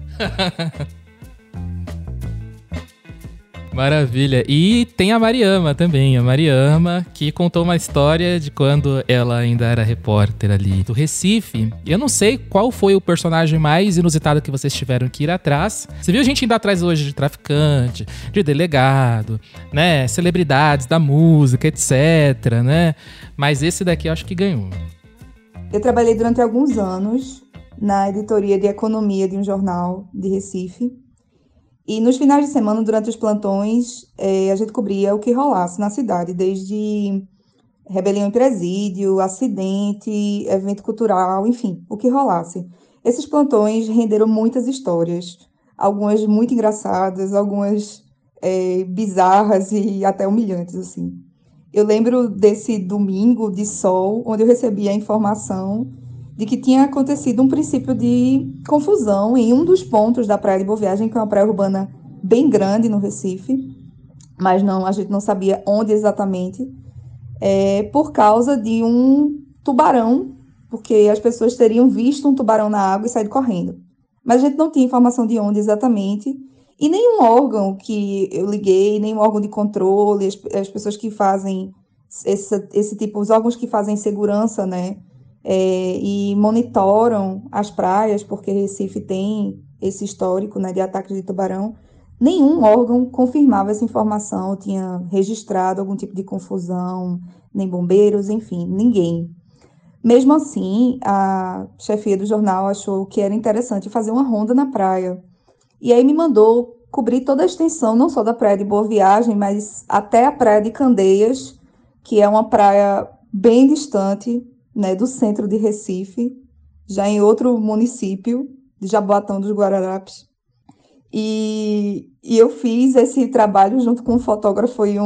Maravilha. E tem a Mariama também, a Mariama, que contou uma história de quando ela ainda era repórter ali do Recife. Eu não sei qual foi o personagem mais inusitado que vocês tiveram que ir atrás. Você viu a gente indo atrás hoje de traficante, de delegado, né, celebridades da música, etc, né? Mas esse daqui eu acho que ganhou. Eu trabalhei durante alguns anos na editoria de economia de um jornal de Recife. E nos finais de semana, durante os plantões, a gente cobria o que rolasse na cidade, desde rebelião em presídio, acidente, evento cultural, enfim, o que rolasse. Esses plantões renderam muitas histórias, algumas muito engraçadas, algumas bizarras e até humilhantes, assim. Eu lembro desse domingo de sol, onde eu recebi a informação de que tinha acontecido um princípio de confusão em um dos pontos da Praia de Boa Viagem, que é uma praia urbana bem grande no Recife, mas a gente não sabia onde exatamente, por causa de um tubarão, porque as pessoas teriam visto um tubarão na água e saído correndo. Mas a gente não tinha informação de onde exatamente, e nenhum órgão que eu liguei, nenhum órgão de controle, as pessoas que fazem esse tipo, os órgãos que fazem segurança, né, e monitoram as praias, porque Recife tem esse histórico, né, de ataques de tubarão, nenhum órgão confirmava essa informação, tinha registrado algum tipo de confusão, nem bombeiros, enfim, ninguém. Mesmo assim, a chefia do jornal achou que era interessante fazer uma ronda na praia, e aí me mandou cobrir toda a extensão, não só da Praia de Boa Viagem, mas até a Praia de Candeias, que é uma praia bem distante, né, do centro de Recife, já em outro município, de Jaboatão dos Guararapes. E eu fiz esse trabalho junto com um fotógrafo e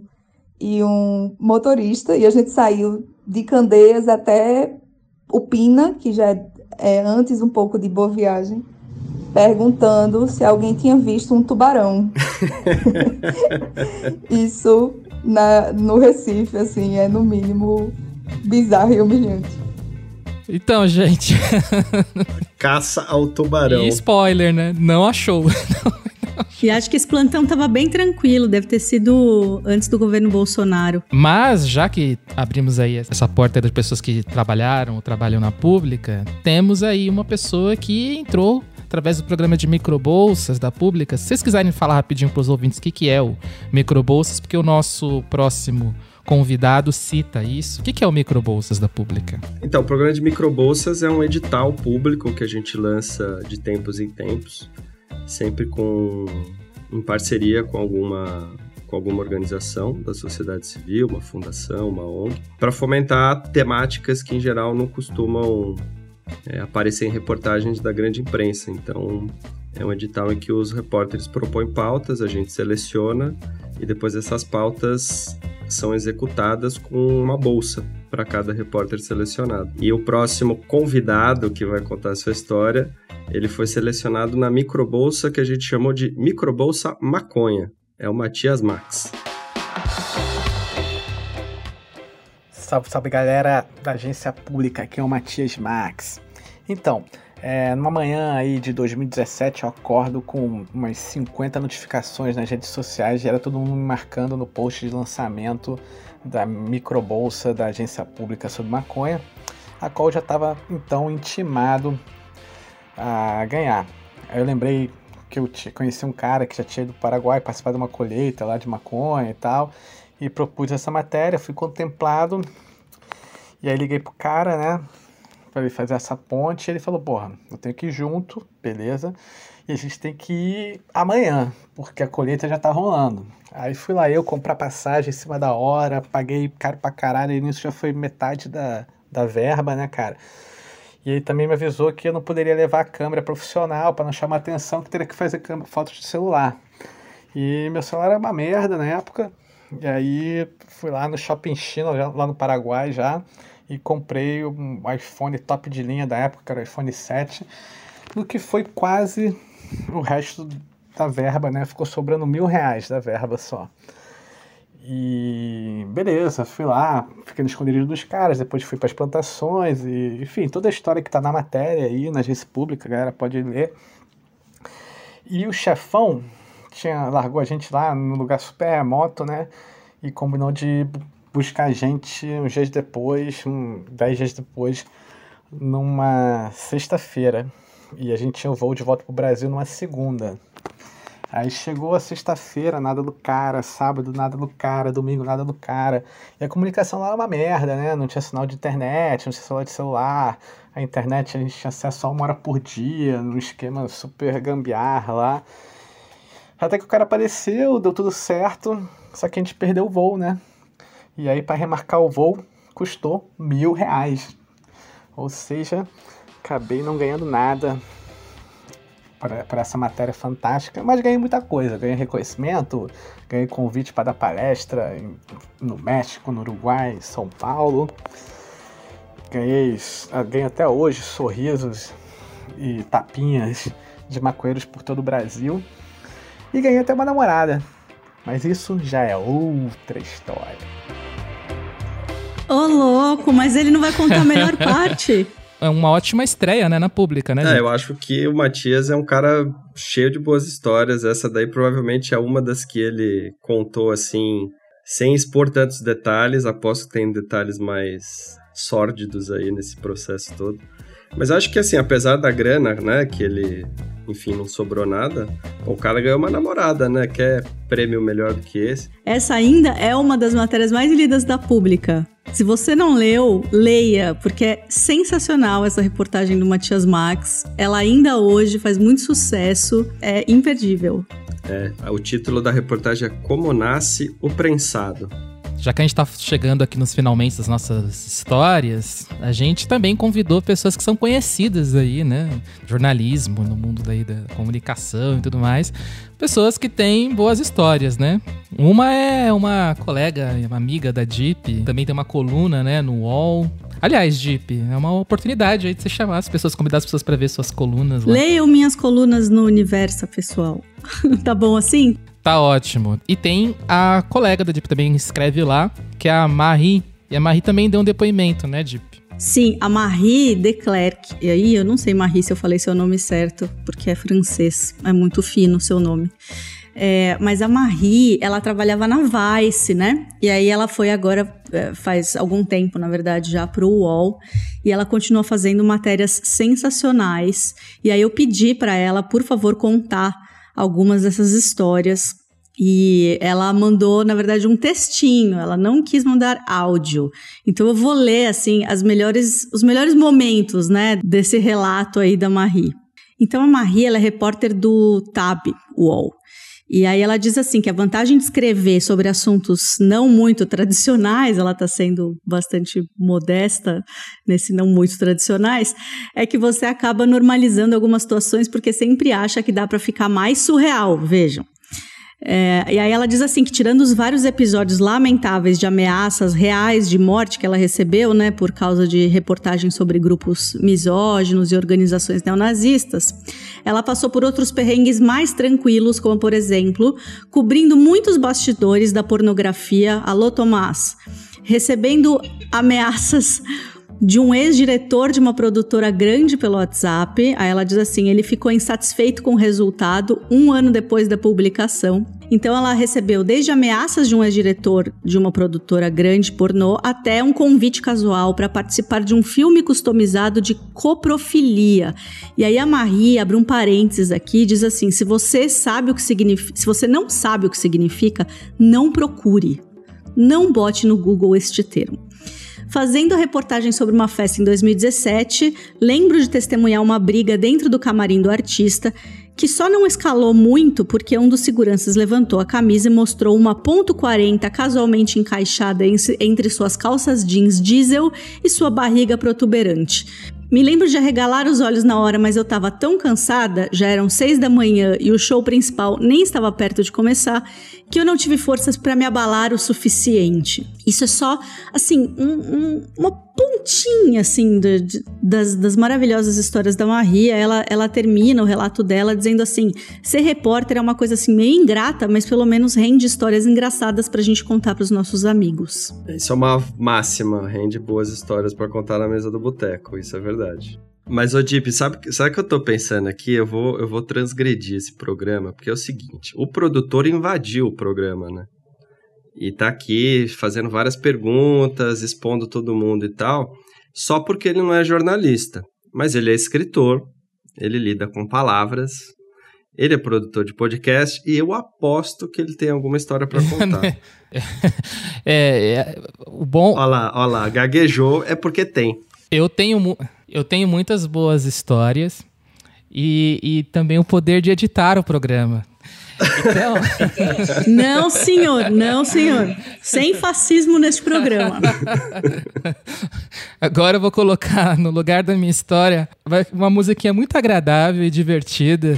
um motorista, e a gente saiu de Candeias até Upina, que já é antes um pouco de Boa Viagem, perguntando se alguém tinha visto um tubarão. Isso no Recife, assim, é no mínimo bizarro e humilhante. Então, gente... Caça ao tubarão. E spoiler, né? Não achou. E acho que esse plantão tava bem tranquilo, deve ter sido antes do governo Bolsonaro. Mas, já que abrimos aí essa porta das pessoas que trabalharam ou trabalham na pública, temos aí uma pessoa que entrou através do programa de microbolsas da Pública. Se vocês quiserem falar rapidinho para os ouvintes o que é o microbolsas, porque o nosso próximo convidado cita isso. O que é o microbolsas da Pública? Então, o programa de microbolsas é um edital público que a gente lança de tempos em tempos, sempre em parceria com alguma organização da sociedade civil, uma fundação, uma ONG, para fomentar temáticas que em geral não costumam aparecer em reportagens da grande imprensa. Então, é um edital em que os repórteres propõem pautas, a gente seleciona e depois essas pautas são executadas com uma bolsa para cada repórter selecionado. E o próximo convidado que vai contar a sua história ele foi selecionado na microbolsa que a gente chamou de microbolsa maconha. É o Matias Max. Salve, salve galera da agência pública, aqui é o Matias Max. Então, numa manhã aí de 2017 eu acordo com umas 50 notificações nas redes sociais e era todo mundo me marcando no post de lançamento da microbolsa da agência pública sobre maconha, a qual eu já estava então intimado a ganhar. Aí eu lembrei que eu conheci um cara que já tinha ido do Paraguai participar de uma colheita lá de maconha e tal, e propus essa matéria, fui contemplado, e aí liguei pro cara, né, pra ele fazer essa ponte, e ele falou, porra, eu tenho que ir junto, beleza, e a gente tem que ir amanhã, porque a colheita já tá rolando. Aí fui lá eu comprar passagem em cima da hora, paguei caro pra caralho, e nisso já foi metade da verba, né, cara. E ele também me avisou que eu não poderia levar a câmera profissional pra não chamar atenção, que teria que fazer fotos de celular. E meu celular era uma merda na época, e aí fui lá no Shopping China, lá no Paraguai já, e comprei um iPhone top de linha da época, que era o iPhone 7, no que foi quase o resto da verba, né? Ficou sobrando R$1.000 da verba só. E beleza, fui lá, fiquei no esconderijo dos caras, depois fui para as plantações, e enfim, toda a história que tá na matéria aí, na agência pública, a galera pode ler. E o chefão largou a gente lá num lugar super remoto, né? E combinou de buscar a gente uns dias depois, 10 dias depois, numa sexta-feira. E a gente tinha o voo de volta pro Brasil numa segunda. Aí chegou a sexta-feira, nada do cara, sábado, nada do cara, domingo, nada do cara. E a comunicação lá era uma merda, né? Não tinha sinal de internet, não tinha sinal de celular. A internet a gente tinha acesso a 1 hora por dia, num esquema super gambiarra lá. Até que o cara apareceu, deu tudo certo, só que a gente perdeu o voo, né? E aí, para remarcar o voo, custou R$1.000. Ou seja, acabei não ganhando nada para essa matéria fantástica, mas ganhei muita coisa. Ganhei reconhecimento, ganhei convite para dar palestra no México, no Uruguai, em São Paulo. Ganhei até hoje sorrisos e tapinhas de maconheiros por todo o Brasil. E ganhei até uma namorada. Mas isso já é outra história. Ô, louco, mas ele não vai contar a melhor parte. É uma ótima estreia, né, na pública, né? Eu acho que o Matias é um cara cheio de boas histórias. Essa daí provavelmente é uma das que ele contou, assim, sem expor tantos detalhes. Aposto que tem detalhes mais sórdidos aí nesse processo todo. Mas acho que, assim, apesar da grana, né, que ele, enfim, não sobrou nada, o cara ganhou uma namorada, né, quer prêmio melhor do que esse. Essa ainda é uma das matérias mais lidas da Pública. Se você não leu, leia, porque é sensacional essa reportagem do Matias Max. Ela ainda hoje faz muito sucesso, é imperdível. O título da reportagem é Como Nasce o Prensado. Já que a gente tá chegando aqui nos finalmente das nossas histórias, a gente também convidou pessoas que são conhecidas aí, né? Jornalismo, no mundo daí da comunicação e tudo mais. Pessoas que têm boas histórias, né? Uma é uma colega, uma amiga da Jeep, também tem uma coluna, né, no UOL. Aliás, Jeep, é uma oportunidade aí de você chamar as pessoas, convidar as pessoas para ver suas colunas lá. Leiam minhas colunas no Universo, pessoal. Tá bom assim? Tá ótimo. E tem a colega da Jeep também escreve lá, que é a Marie. E a Marie também deu um depoimento, né, Jeep? Sim, a Marie de Clercq. E aí, eu não sei, Marie, se eu falei seu nome certo, porque é francês. É muito fino o seu nome. Mas a Marie, ela trabalhava na Vice, né? E aí ela foi agora, faz algum tempo, na verdade, já pro UOL. E ela continua fazendo matérias sensacionais. E aí eu pedi para ela, por favor, contar algumas dessas histórias. E ela mandou, na verdade, um textinho. Ela não quis mandar áudio. Então eu vou ler, assim, os melhores momentos, né, desse relato aí da Marie. Então a Marie, ela é repórter do TAB, UOL. E aí ela diz assim, que a vantagem de escrever sobre assuntos não muito tradicionais, ela está sendo bastante modesta nesse não muito tradicionais, é que você acaba normalizando algumas situações porque sempre acha que dá para ficar mais surreal, vejam. E aí ela diz assim, que tirando os vários episódios lamentáveis de ameaças reais de morte que ela recebeu, né, por causa de reportagens sobre grupos misóginos e organizações neonazistas, ela passou por outros perrengues mais tranquilos, como, por exemplo, cobrindo muitos bastidores da pornografia. Alô, Tomás, recebendo ameaças de um ex-diretor de uma produtora grande pelo WhatsApp. Aí ela diz assim, ele ficou insatisfeito com o resultado 1 ano depois da publicação. Então ela recebeu desde ameaças de um ex-diretor de uma produtora grande pornô até um convite casual para participar de um filme customizado de coprofilia. E aí a Marie abre um parênteses aqui e diz assim, se você não sabe o que significa, não procure. Não bote no Google este termo. Fazendo a reportagem sobre uma festa em 2017, lembro de testemunhar uma briga dentro do camarim do artista, que só não escalou muito porque um dos seguranças levantou a camisa e mostrou uma .40 casualmente encaixada entre suas calças jeans diesel e sua barriga protuberante. Me lembro de arregalar os olhos na hora, mas eu estava tão cansada, já eram 6 da manhã e o show principal nem estava perto de começar, que eu não tive forças para me abalar o suficiente. Isso é só, assim, uma pontinha, assim, das maravilhosas histórias da Marie. Ela termina o relato dela dizendo assim, ser repórter é uma coisa, assim, meio ingrata, mas pelo menos rende histórias engraçadas pra gente contar pros nossos amigos. Isso é uma máxima, rende boas histórias pra contar na mesa do boteco, isso é verdade. Mas, ô Dip, sabe o que eu tô pensando aqui? Eu vou transgredir esse programa, porque é o seguinte, o produtor invadiu o programa, né? E tá aqui fazendo várias perguntas, expondo todo mundo e tal, só porque ele não é jornalista. Mas ele é escritor, ele lida com palavras, ele é produtor de podcast e eu aposto que ele tem alguma história pra contar. O bom... Olha lá, gaguejou, é porque tem. Eu tenho muitas boas histórias e também o poder de editar o programa. Então... Não, senhor. Sem fascismo neste programa. Agora eu vou colocar no lugar da minha história uma musiquinha muito agradável e divertida.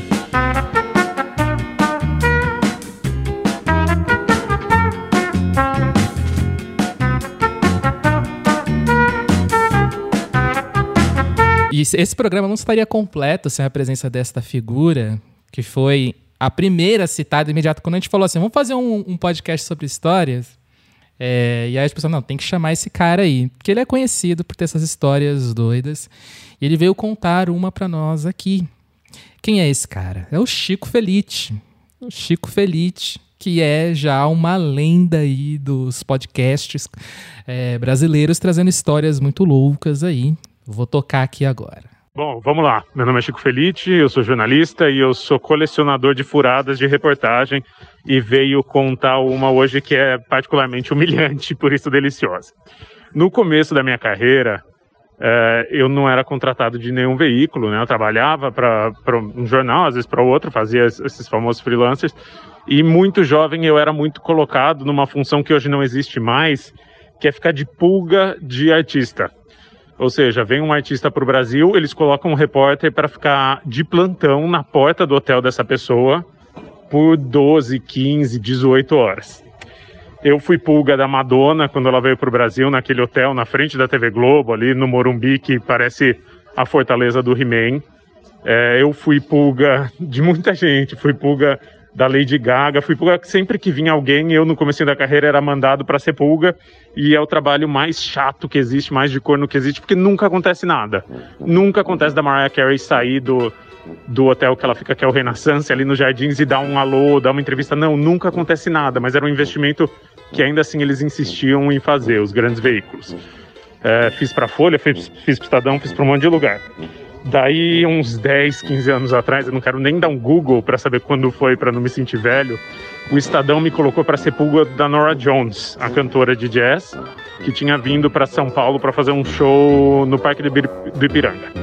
E esse programa não estaria completo sem a presença desta figura, que foi a primeira citada imediata. Quando a gente falou assim, vamos fazer um podcast sobre histórias, e aí as pessoas, não, tem que chamar esse cara aí, porque ele é conhecido por ter essas histórias doidas, e ele veio contar uma pra nós aqui. Quem é esse cara? É o Chico Felitti. O Chico Felitti, que é já uma lenda aí dos podcasts brasileiros, trazendo histórias muito loucas aí. Vou tocar aqui agora. Bom, vamos lá. Meu nome é Chico Felitti, eu sou jornalista e eu sou colecionador de furadas de reportagem e veio contar uma hoje que é particularmente humilhante, por isso deliciosa. No começo da minha carreira, eu não era contratado de nenhum veículo, né? Eu trabalhava para um jornal, às vezes para outro, fazia esses famosos freelancers, e muito jovem eu era muito colocado numa função que hoje não existe mais, que é ficar de pulga de artista. Ou seja, vem um artista para o Brasil, eles colocam um repórter para ficar de plantão na porta do hotel dessa pessoa por 12, 15, 18 horas. Eu fui pulga da Madonna quando ela veio para o Brasil, naquele hotel na frente da TV Globo, ali no Morumbi, que parece a fortaleza do He-Man. Eu fui pulga de muita gente, fui pulga da Lady Gaga, fui pulga sempre que vinha alguém, eu no começo da carreira era mandado para ser pulga, e é o trabalho mais chato que existe, mais de corno que existe, porque nunca acontece nada. Nunca acontece da Mariah Carey sair do hotel que ela fica, que é o Renaissance, ali nos Jardins, e dar um alô, dar uma entrevista. Não, nunca acontece nada, mas era um investimento que ainda assim eles insistiam em fazer, os grandes veículos. Fiz para Folha, fiz para Estadão, fiz para um monte de lugar. Daí, uns 10, 15 anos atrás, eu não quero nem dar um Google para saber quando foi, para não me sentir velho, o Estadão me colocou para ser pulga da Norah Jones, a cantora de jazz, que tinha vindo para São Paulo para fazer um show no Parque do Ipiranga.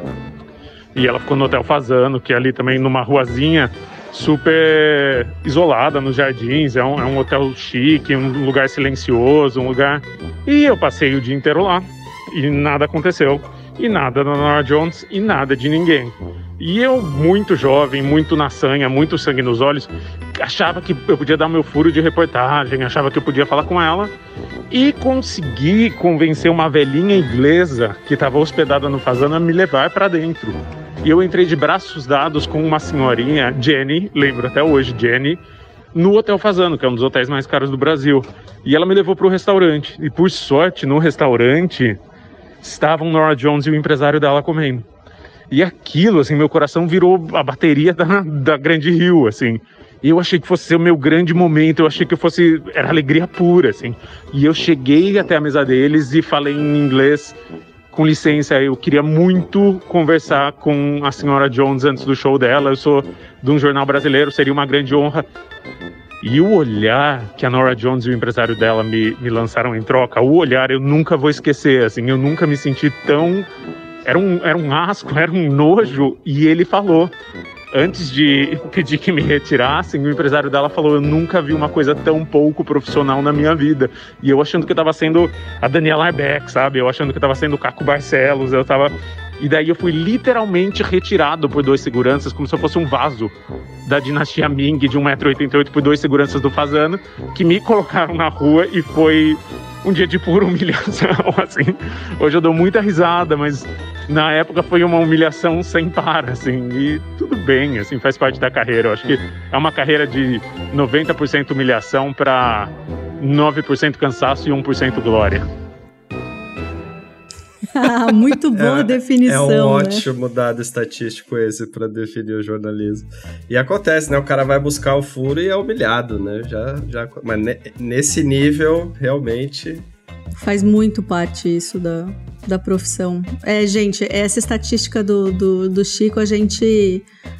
E ela ficou no Hotel Fazano, que é ali também numa ruazinha super isolada, nos Jardins, é um hotel chique, um lugar silencioso, um lugar... E eu passei o dia inteiro lá, e nada aconteceu. E nada da Norah Jones e nada de ninguém. E eu, muito jovem, muito na sanha, muito sangue nos olhos, achava que eu podia dar o meu furo de reportagem, achava que eu podia falar com ela. E consegui convencer uma velhinha inglesa que estava hospedada no Fazano a me levar para dentro. E eu entrei de braços dados com uma senhorinha, Jenny, lembro até hoje, Jenny, no Hotel Fazano, que é um dos hotéis mais caros do Brasil. E ela me levou para o restaurante. E por sorte, no restaurante, estavam Norah Jones e o empresário dela comendo. E aquilo, assim, meu coração virou a bateria da Grande Rio, assim. E eu achei que fosse ser o meu grande momento, eu achei que era alegria pura, assim. E eu cheguei até a mesa deles e falei em inglês, com licença, eu queria muito conversar com a senhora Jones antes do show dela, eu sou de um jornal brasileiro, seria uma grande honra. E o olhar que a Norah Jones e o empresário dela me lançaram em troca, o olhar eu nunca vou esquecer, assim, eu nunca me senti tão... Era um asco, era um nojo, e ele falou... Antes de pedir que me retirassem, o empresário dela falou, eu nunca vi uma coisa tão pouco profissional na minha vida. E eu achando que eu tava sendo a Daniela Arbeck, sabe? Eu achando que eu tava sendo o Caco Barcelos, E daí eu fui literalmente retirado por 2 seguranças, como se eu fosse um vaso da dinastia Ming, de 1,88 m, por 2 seguranças do Fazano, que me colocaram na rua e foi um dia de pura humilhação, assim. Hoje eu dou muita risada, mas na época foi uma humilhação sem par, assim. E tudo bem, assim, faz parte da carreira. Eu acho que é uma carreira de 90% humilhação para 9% cansaço e 1% glória. Muito boa definição. É um ótimo dado estatístico esse para definir o jornalismo. E acontece, né? O cara vai buscar o furo e é humilhado, né? Mas nesse nível, realmente... Faz muito parte isso da profissão. Gente, essa estatística do Chico a gente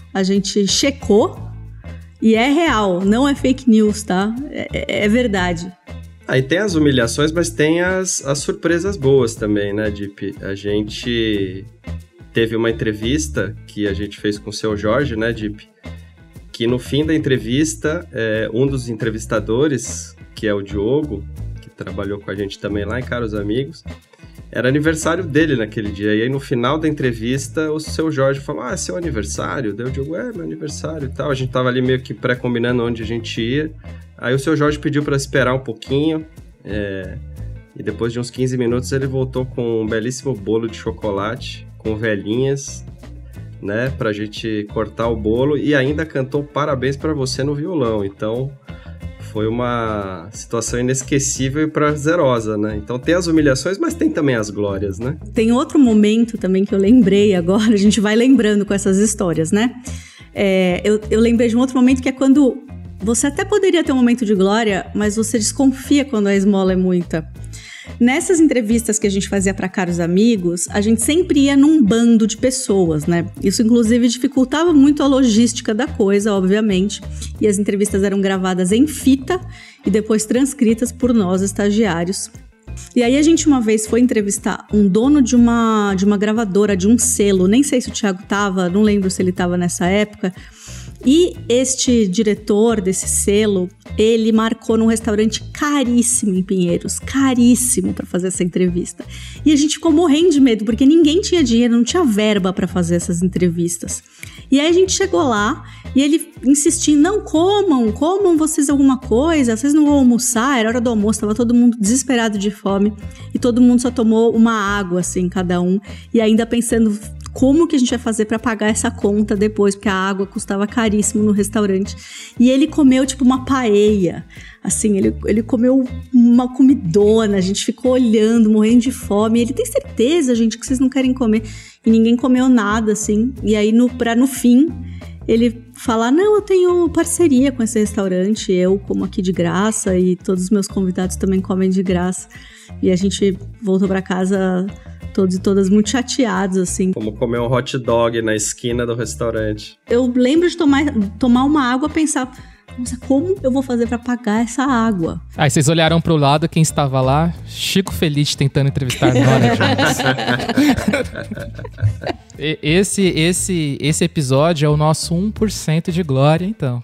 checou e é real, não é fake news, tá? É verdade. E tem as humilhações, mas tem as surpresas boas também, né, Dip? A gente teve uma entrevista que a gente fez com o Seu Jorge, né, Dip? Que no fim da entrevista, um dos entrevistadores, que é o Diogo, que trabalhou com a gente também lá em Caros Amigos, era aniversário dele naquele dia. E aí no final da entrevista, o Seu Jorge falou, é seu aniversário? Daí o Diogo, meu aniversário e tal. A gente tava ali meio que pré-combinando onde a gente ia. Aí o Seu Jorge pediu para esperar um pouquinho, e depois de uns 15 minutos ele voltou com um belíssimo bolo de chocolate, com velhinhas, né, pra gente cortar o bolo, e ainda cantou Parabéns pra Você no violão. Então foi uma situação inesquecível e prazerosa, né? Então tem as humilhações, mas tem também as glórias, né? Tem outro momento também que eu lembrei agora, a gente vai lembrando com essas histórias, né? Eu lembrei de um outro momento que é quando... Você até poderia ter um momento de glória, mas você desconfia quando a esmola é muita. Nessas entrevistas que a gente fazia para Caros Amigos, a gente sempre ia num bando de pessoas, né? Isso, inclusive, dificultava muito a logística da coisa, obviamente. E as entrevistas eram gravadas em fita e depois transcritas por nós, estagiários. E aí a gente uma vez foi entrevistar um dono de uma gravadora, de um selo. Nem sei se o Thiago tava, não lembro se ele tava nessa época. E este diretor desse selo, ele marcou num restaurante caríssimo em Pinheiros, caríssimo para fazer essa entrevista. E a gente ficou morrendo de medo, porque ninguém tinha dinheiro, não tinha verba para fazer essas entrevistas. E aí a gente chegou lá e ele insistiu, não, comam vocês alguma coisa, vocês não vão almoçar, era hora do almoço, tava todo mundo desesperado de fome e todo mundo só tomou uma água, assim, cada um, e ainda pensando... Como que a gente vai fazer pra pagar essa conta depois? Porque a água custava caríssimo no restaurante. E ele comeu, tipo, uma paella. Assim, ele comeu uma comidona. A gente ficou olhando, morrendo de fome. E ele tem certeza, gente, que vocês não querem comer. E ninguém comeu nada, assim. E aí, no fim, ele falar, não, eu tenho parceria com esse restaurante. Eu como aqui de graça e todos os meus convidados também comem de graça. E a gente voltou pra casa... Todos e todas muito chateados, assim. Como comer um hot dog na esquina do restaurante. Eu lembro de tomar uma água e pensar... Nossa, como eu vou fazer pra pagar essa água? Aí vocês olharam pro lado, quem estava lá? Chico Feliz tentando entrevistar Norah Jones. Esse episódio é o nosso 1% de glória, então.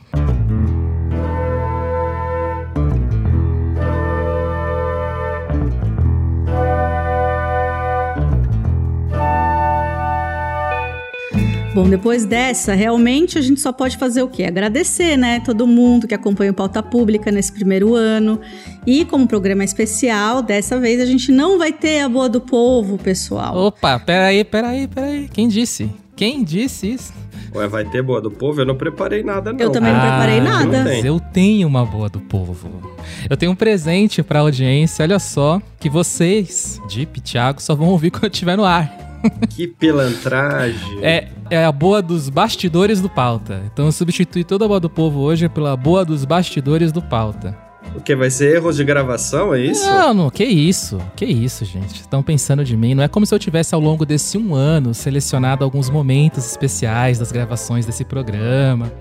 Bom, depois dessa, realmente a gente só pode fazer o quê? Agradecer, né? Todo mundo que acompanha o Pauta Pública nesse primeiro ano. E como programa especial, dessa vez a gente não vai ter a Boa do Povo, pessoal. Opa, peraí. Quem disse? Quem disse isso? Ué, vai ter Boa do Povo? Eu não preparei nada, não. Eu também não preparei nada. Mas eu tenho uma Boa do Povo. Eu tenho um presente pra audiência. Olha só, que vocês, Dip e Thiago, só vão ouvir quando eu estiver no ar. Que pilantragem. É a Boa dos Bastidores do Pauta. Então eu substituí toda a Boa do Povo hoje pela Boa dos Bastidores do Pauta. O que? Vai ser erros de gravação, é isso? Não, que isso, gente. Estão pensando de mim. Não é como se eu tivesse ao longo desse 1 ano selecionado alguns momentos especiais das gravações desse programa.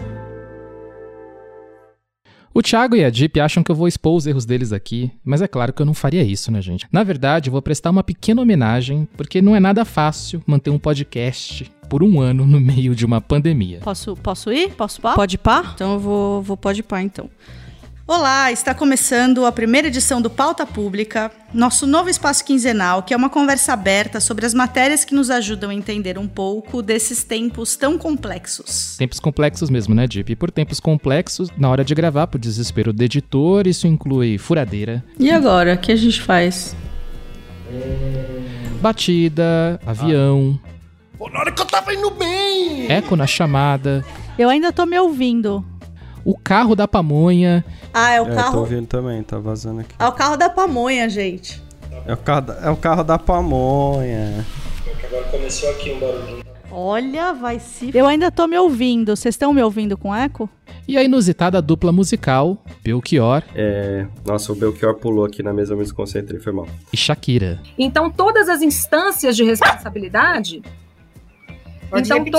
O Thiago e a Dip acham que eu vou expor os erros deles aqui, mas é claro que eu não faria isso, né, gente? Na verdade, eu vou prestar uma pequena homenagem, porque não é nada fácil manter um podcast por 1 ano no meio de uma pandemia. Posso ir? Posso pá? Pode pá? Então eu vou pode pá, então. Olá, está começando a primeira edição do Pauta Pública, nosso novo espaço quinzenal, que é uma conversa aberta sobre as matérias que nos ajudam a entender um pouco desses tempos tão complexos. Tempos complexos mesmo, né, Dip? E por tempos complexos, na hora de gravar, por desespero do editor, isso inclui furadeira. E agora, o que a gente faz? Batida, avião. Na hora que eu tava indo bem! Eco na chamada. Eu ainda tô me ouvindo. O carro da pamonha. É o carro... Eu tô ouvindo também, tá vazando aqui. É o carro da pamonha, gente. É o carro da pamonha. Agora começou aqui um barulhinho. Olha, vai se... Eu ainda tô me ouvindo. Vocês estão me ouvindo com eco? E a inusitada dupla musical, Belchior. Nossa, o Belchior pulou aqui na mesa, eu me desconcentrei, foi mal. E Shakira. Então, todas as instâncias de responsabilidade... Pode repetir.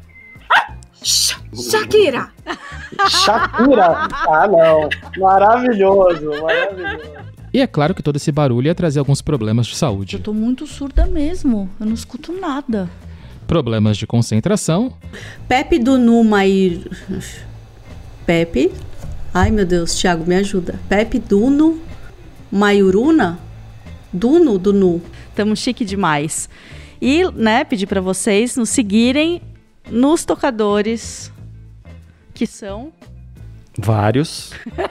Shakira! Shakira? Ah, não. Maravilhoso. E é claro que todo esse barulho ia trazer alguns problemas de saúde. Eu tô muito surda mesmo. Eu não escuto nada. Problemas de concentração. Pepe Dunu Mair... Pepe? Ai, meu Deus, Thiago, me ajuda. Pepe Duno Maiuruna? Dunu. Tamo chique demais. E, né, pedir pra vocês nos seguirem nos tocadores, que são... Vários.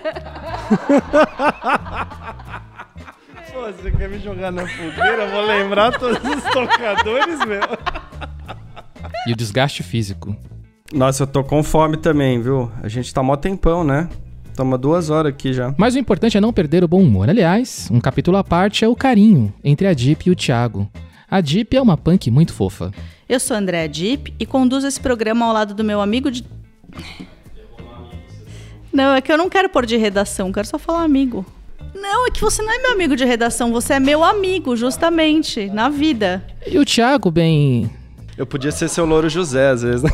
Pô, você quer me jogar na fogueira? Eu vou lembrar todos os tocadores, meu. E o desgaste físico. Nossa, eu tô com fome também, viu? A gente tá mó tempão, né? Toma 2 horas aqui já. Mas o importante é não perder o bom humor. Aliás, um capítulo à parte é o carinho entre a Dip e o Thiago. A Dip é uma punk muito fofa. Eu sou a Andréa Dip e conduzo esse programa ao lado do meu amigo de... Não, é que eu não quero pôr de redação, quero só falar amigo. Não, é que você não é meu amigo de redação, você é meu amigo, justamente, na vida. E o Thiago, bem... Eu podia ser seu Louro José, às vezes, né?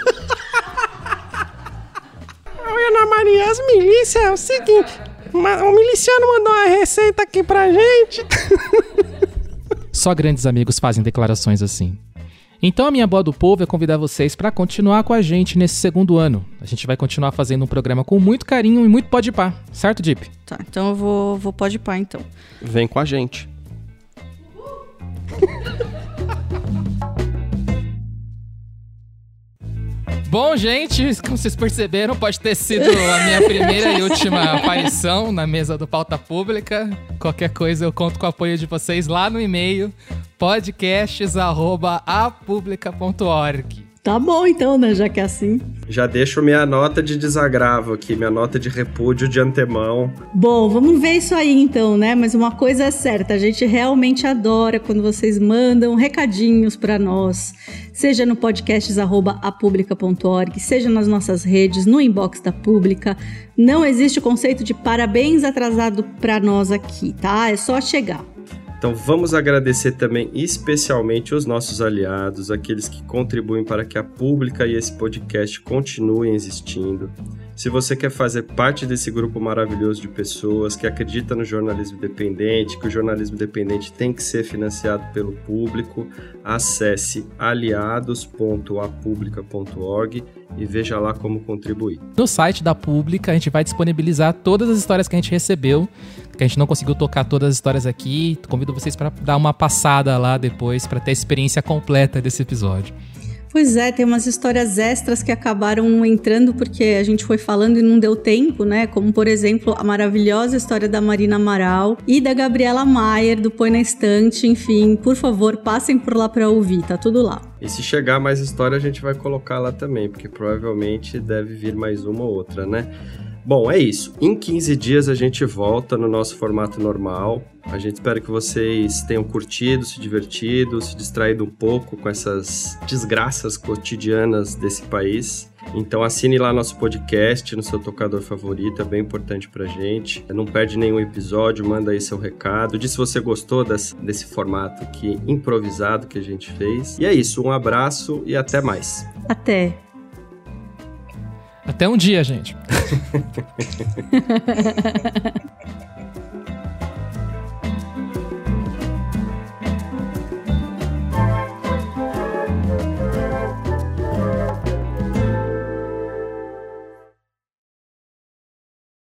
Oi, Ana Maria, as milícias é o seguinte... O miliciano mandou uma receita aqui pra gente... Só grandes amigos fazem declarações assim. Então a minha boa do povo é convidar vocês para continuar com a gente nesse 2º ano. A gente vai continuar fazendo um programa com muito carinho e muito pode pá, certo, Dip? Tá, então eu vou pode pá, então. Vem com a gente. Bom, gente, como vocês perceberam, pode ter sido a minha primeira e última aparição na mesa do Pauta Pública. Qualquer coisa eu conto com o apoio de vocês lá no e-mail podcasts@apublica.org. Tá bom então, né, já que é assim. Já deixo minha nota de desagravo aqui, minha nota de repúdio de antemão. Bom, vamos ver isso aí então, né? Mas uma coisa é certa, a gente realmente adora quando vocês mandam recadinhos pra nós. Seja no podcasts@apublica.org, seja nas nossas redes, no inbox da Pública. Não existe o conceito de parabéns atrasado pra nós aqui, tá? É só chegar. Então vamos agradecer também especialmente os nossos aliados, aqueles que contribuem para que a Pública e esse podcast continuem existindo. Se você quer fazer parte desse grupo maravilhoso de pessoas que acredita no jornalismo independente, que o jornalismo independente tem que ser financiado pelo público, acesse aliados.apublica.org e veja lá como contribuir. No site da Pública a gente vai disponibilizar todas as histórias que a gente recebeu, que a gente não conseguiu tocar todas as histórias aqui. Convido vocês para dar uma passada lá depois para ter a experiência completa desse episódio. Pois é, tem umas histórias extras que acabaram entrando porque a gente foi falando e não deu tempo, né? Como, por exemplo, a maravilhosa história da Marina Amaral e da Gabriela Maier, do Põe na Estante. Enfim, por favor, passem por lá pra ouvir, tá tudo lá. E se chegar mais história, a gente vai colocar lá também, porque provavelmente deve vir mais uma ou outra, né? Bom, é isso. Em 15 dias a gente volta no nosso formato normal. A gente espera que vocês tenham curtido, se divertido, se distraído um pouco com essas desgraças cotidianas desse país. Então assine lá nosso podcast no seu tocador favorito, é bem importante pra gente. Não perde nenhum episódio, manda aí seu recado. Diz se você gostou desse formato aqui improvisado que a gente fez. E é isso, um abraço e até mais. Até. Até um dia, gente.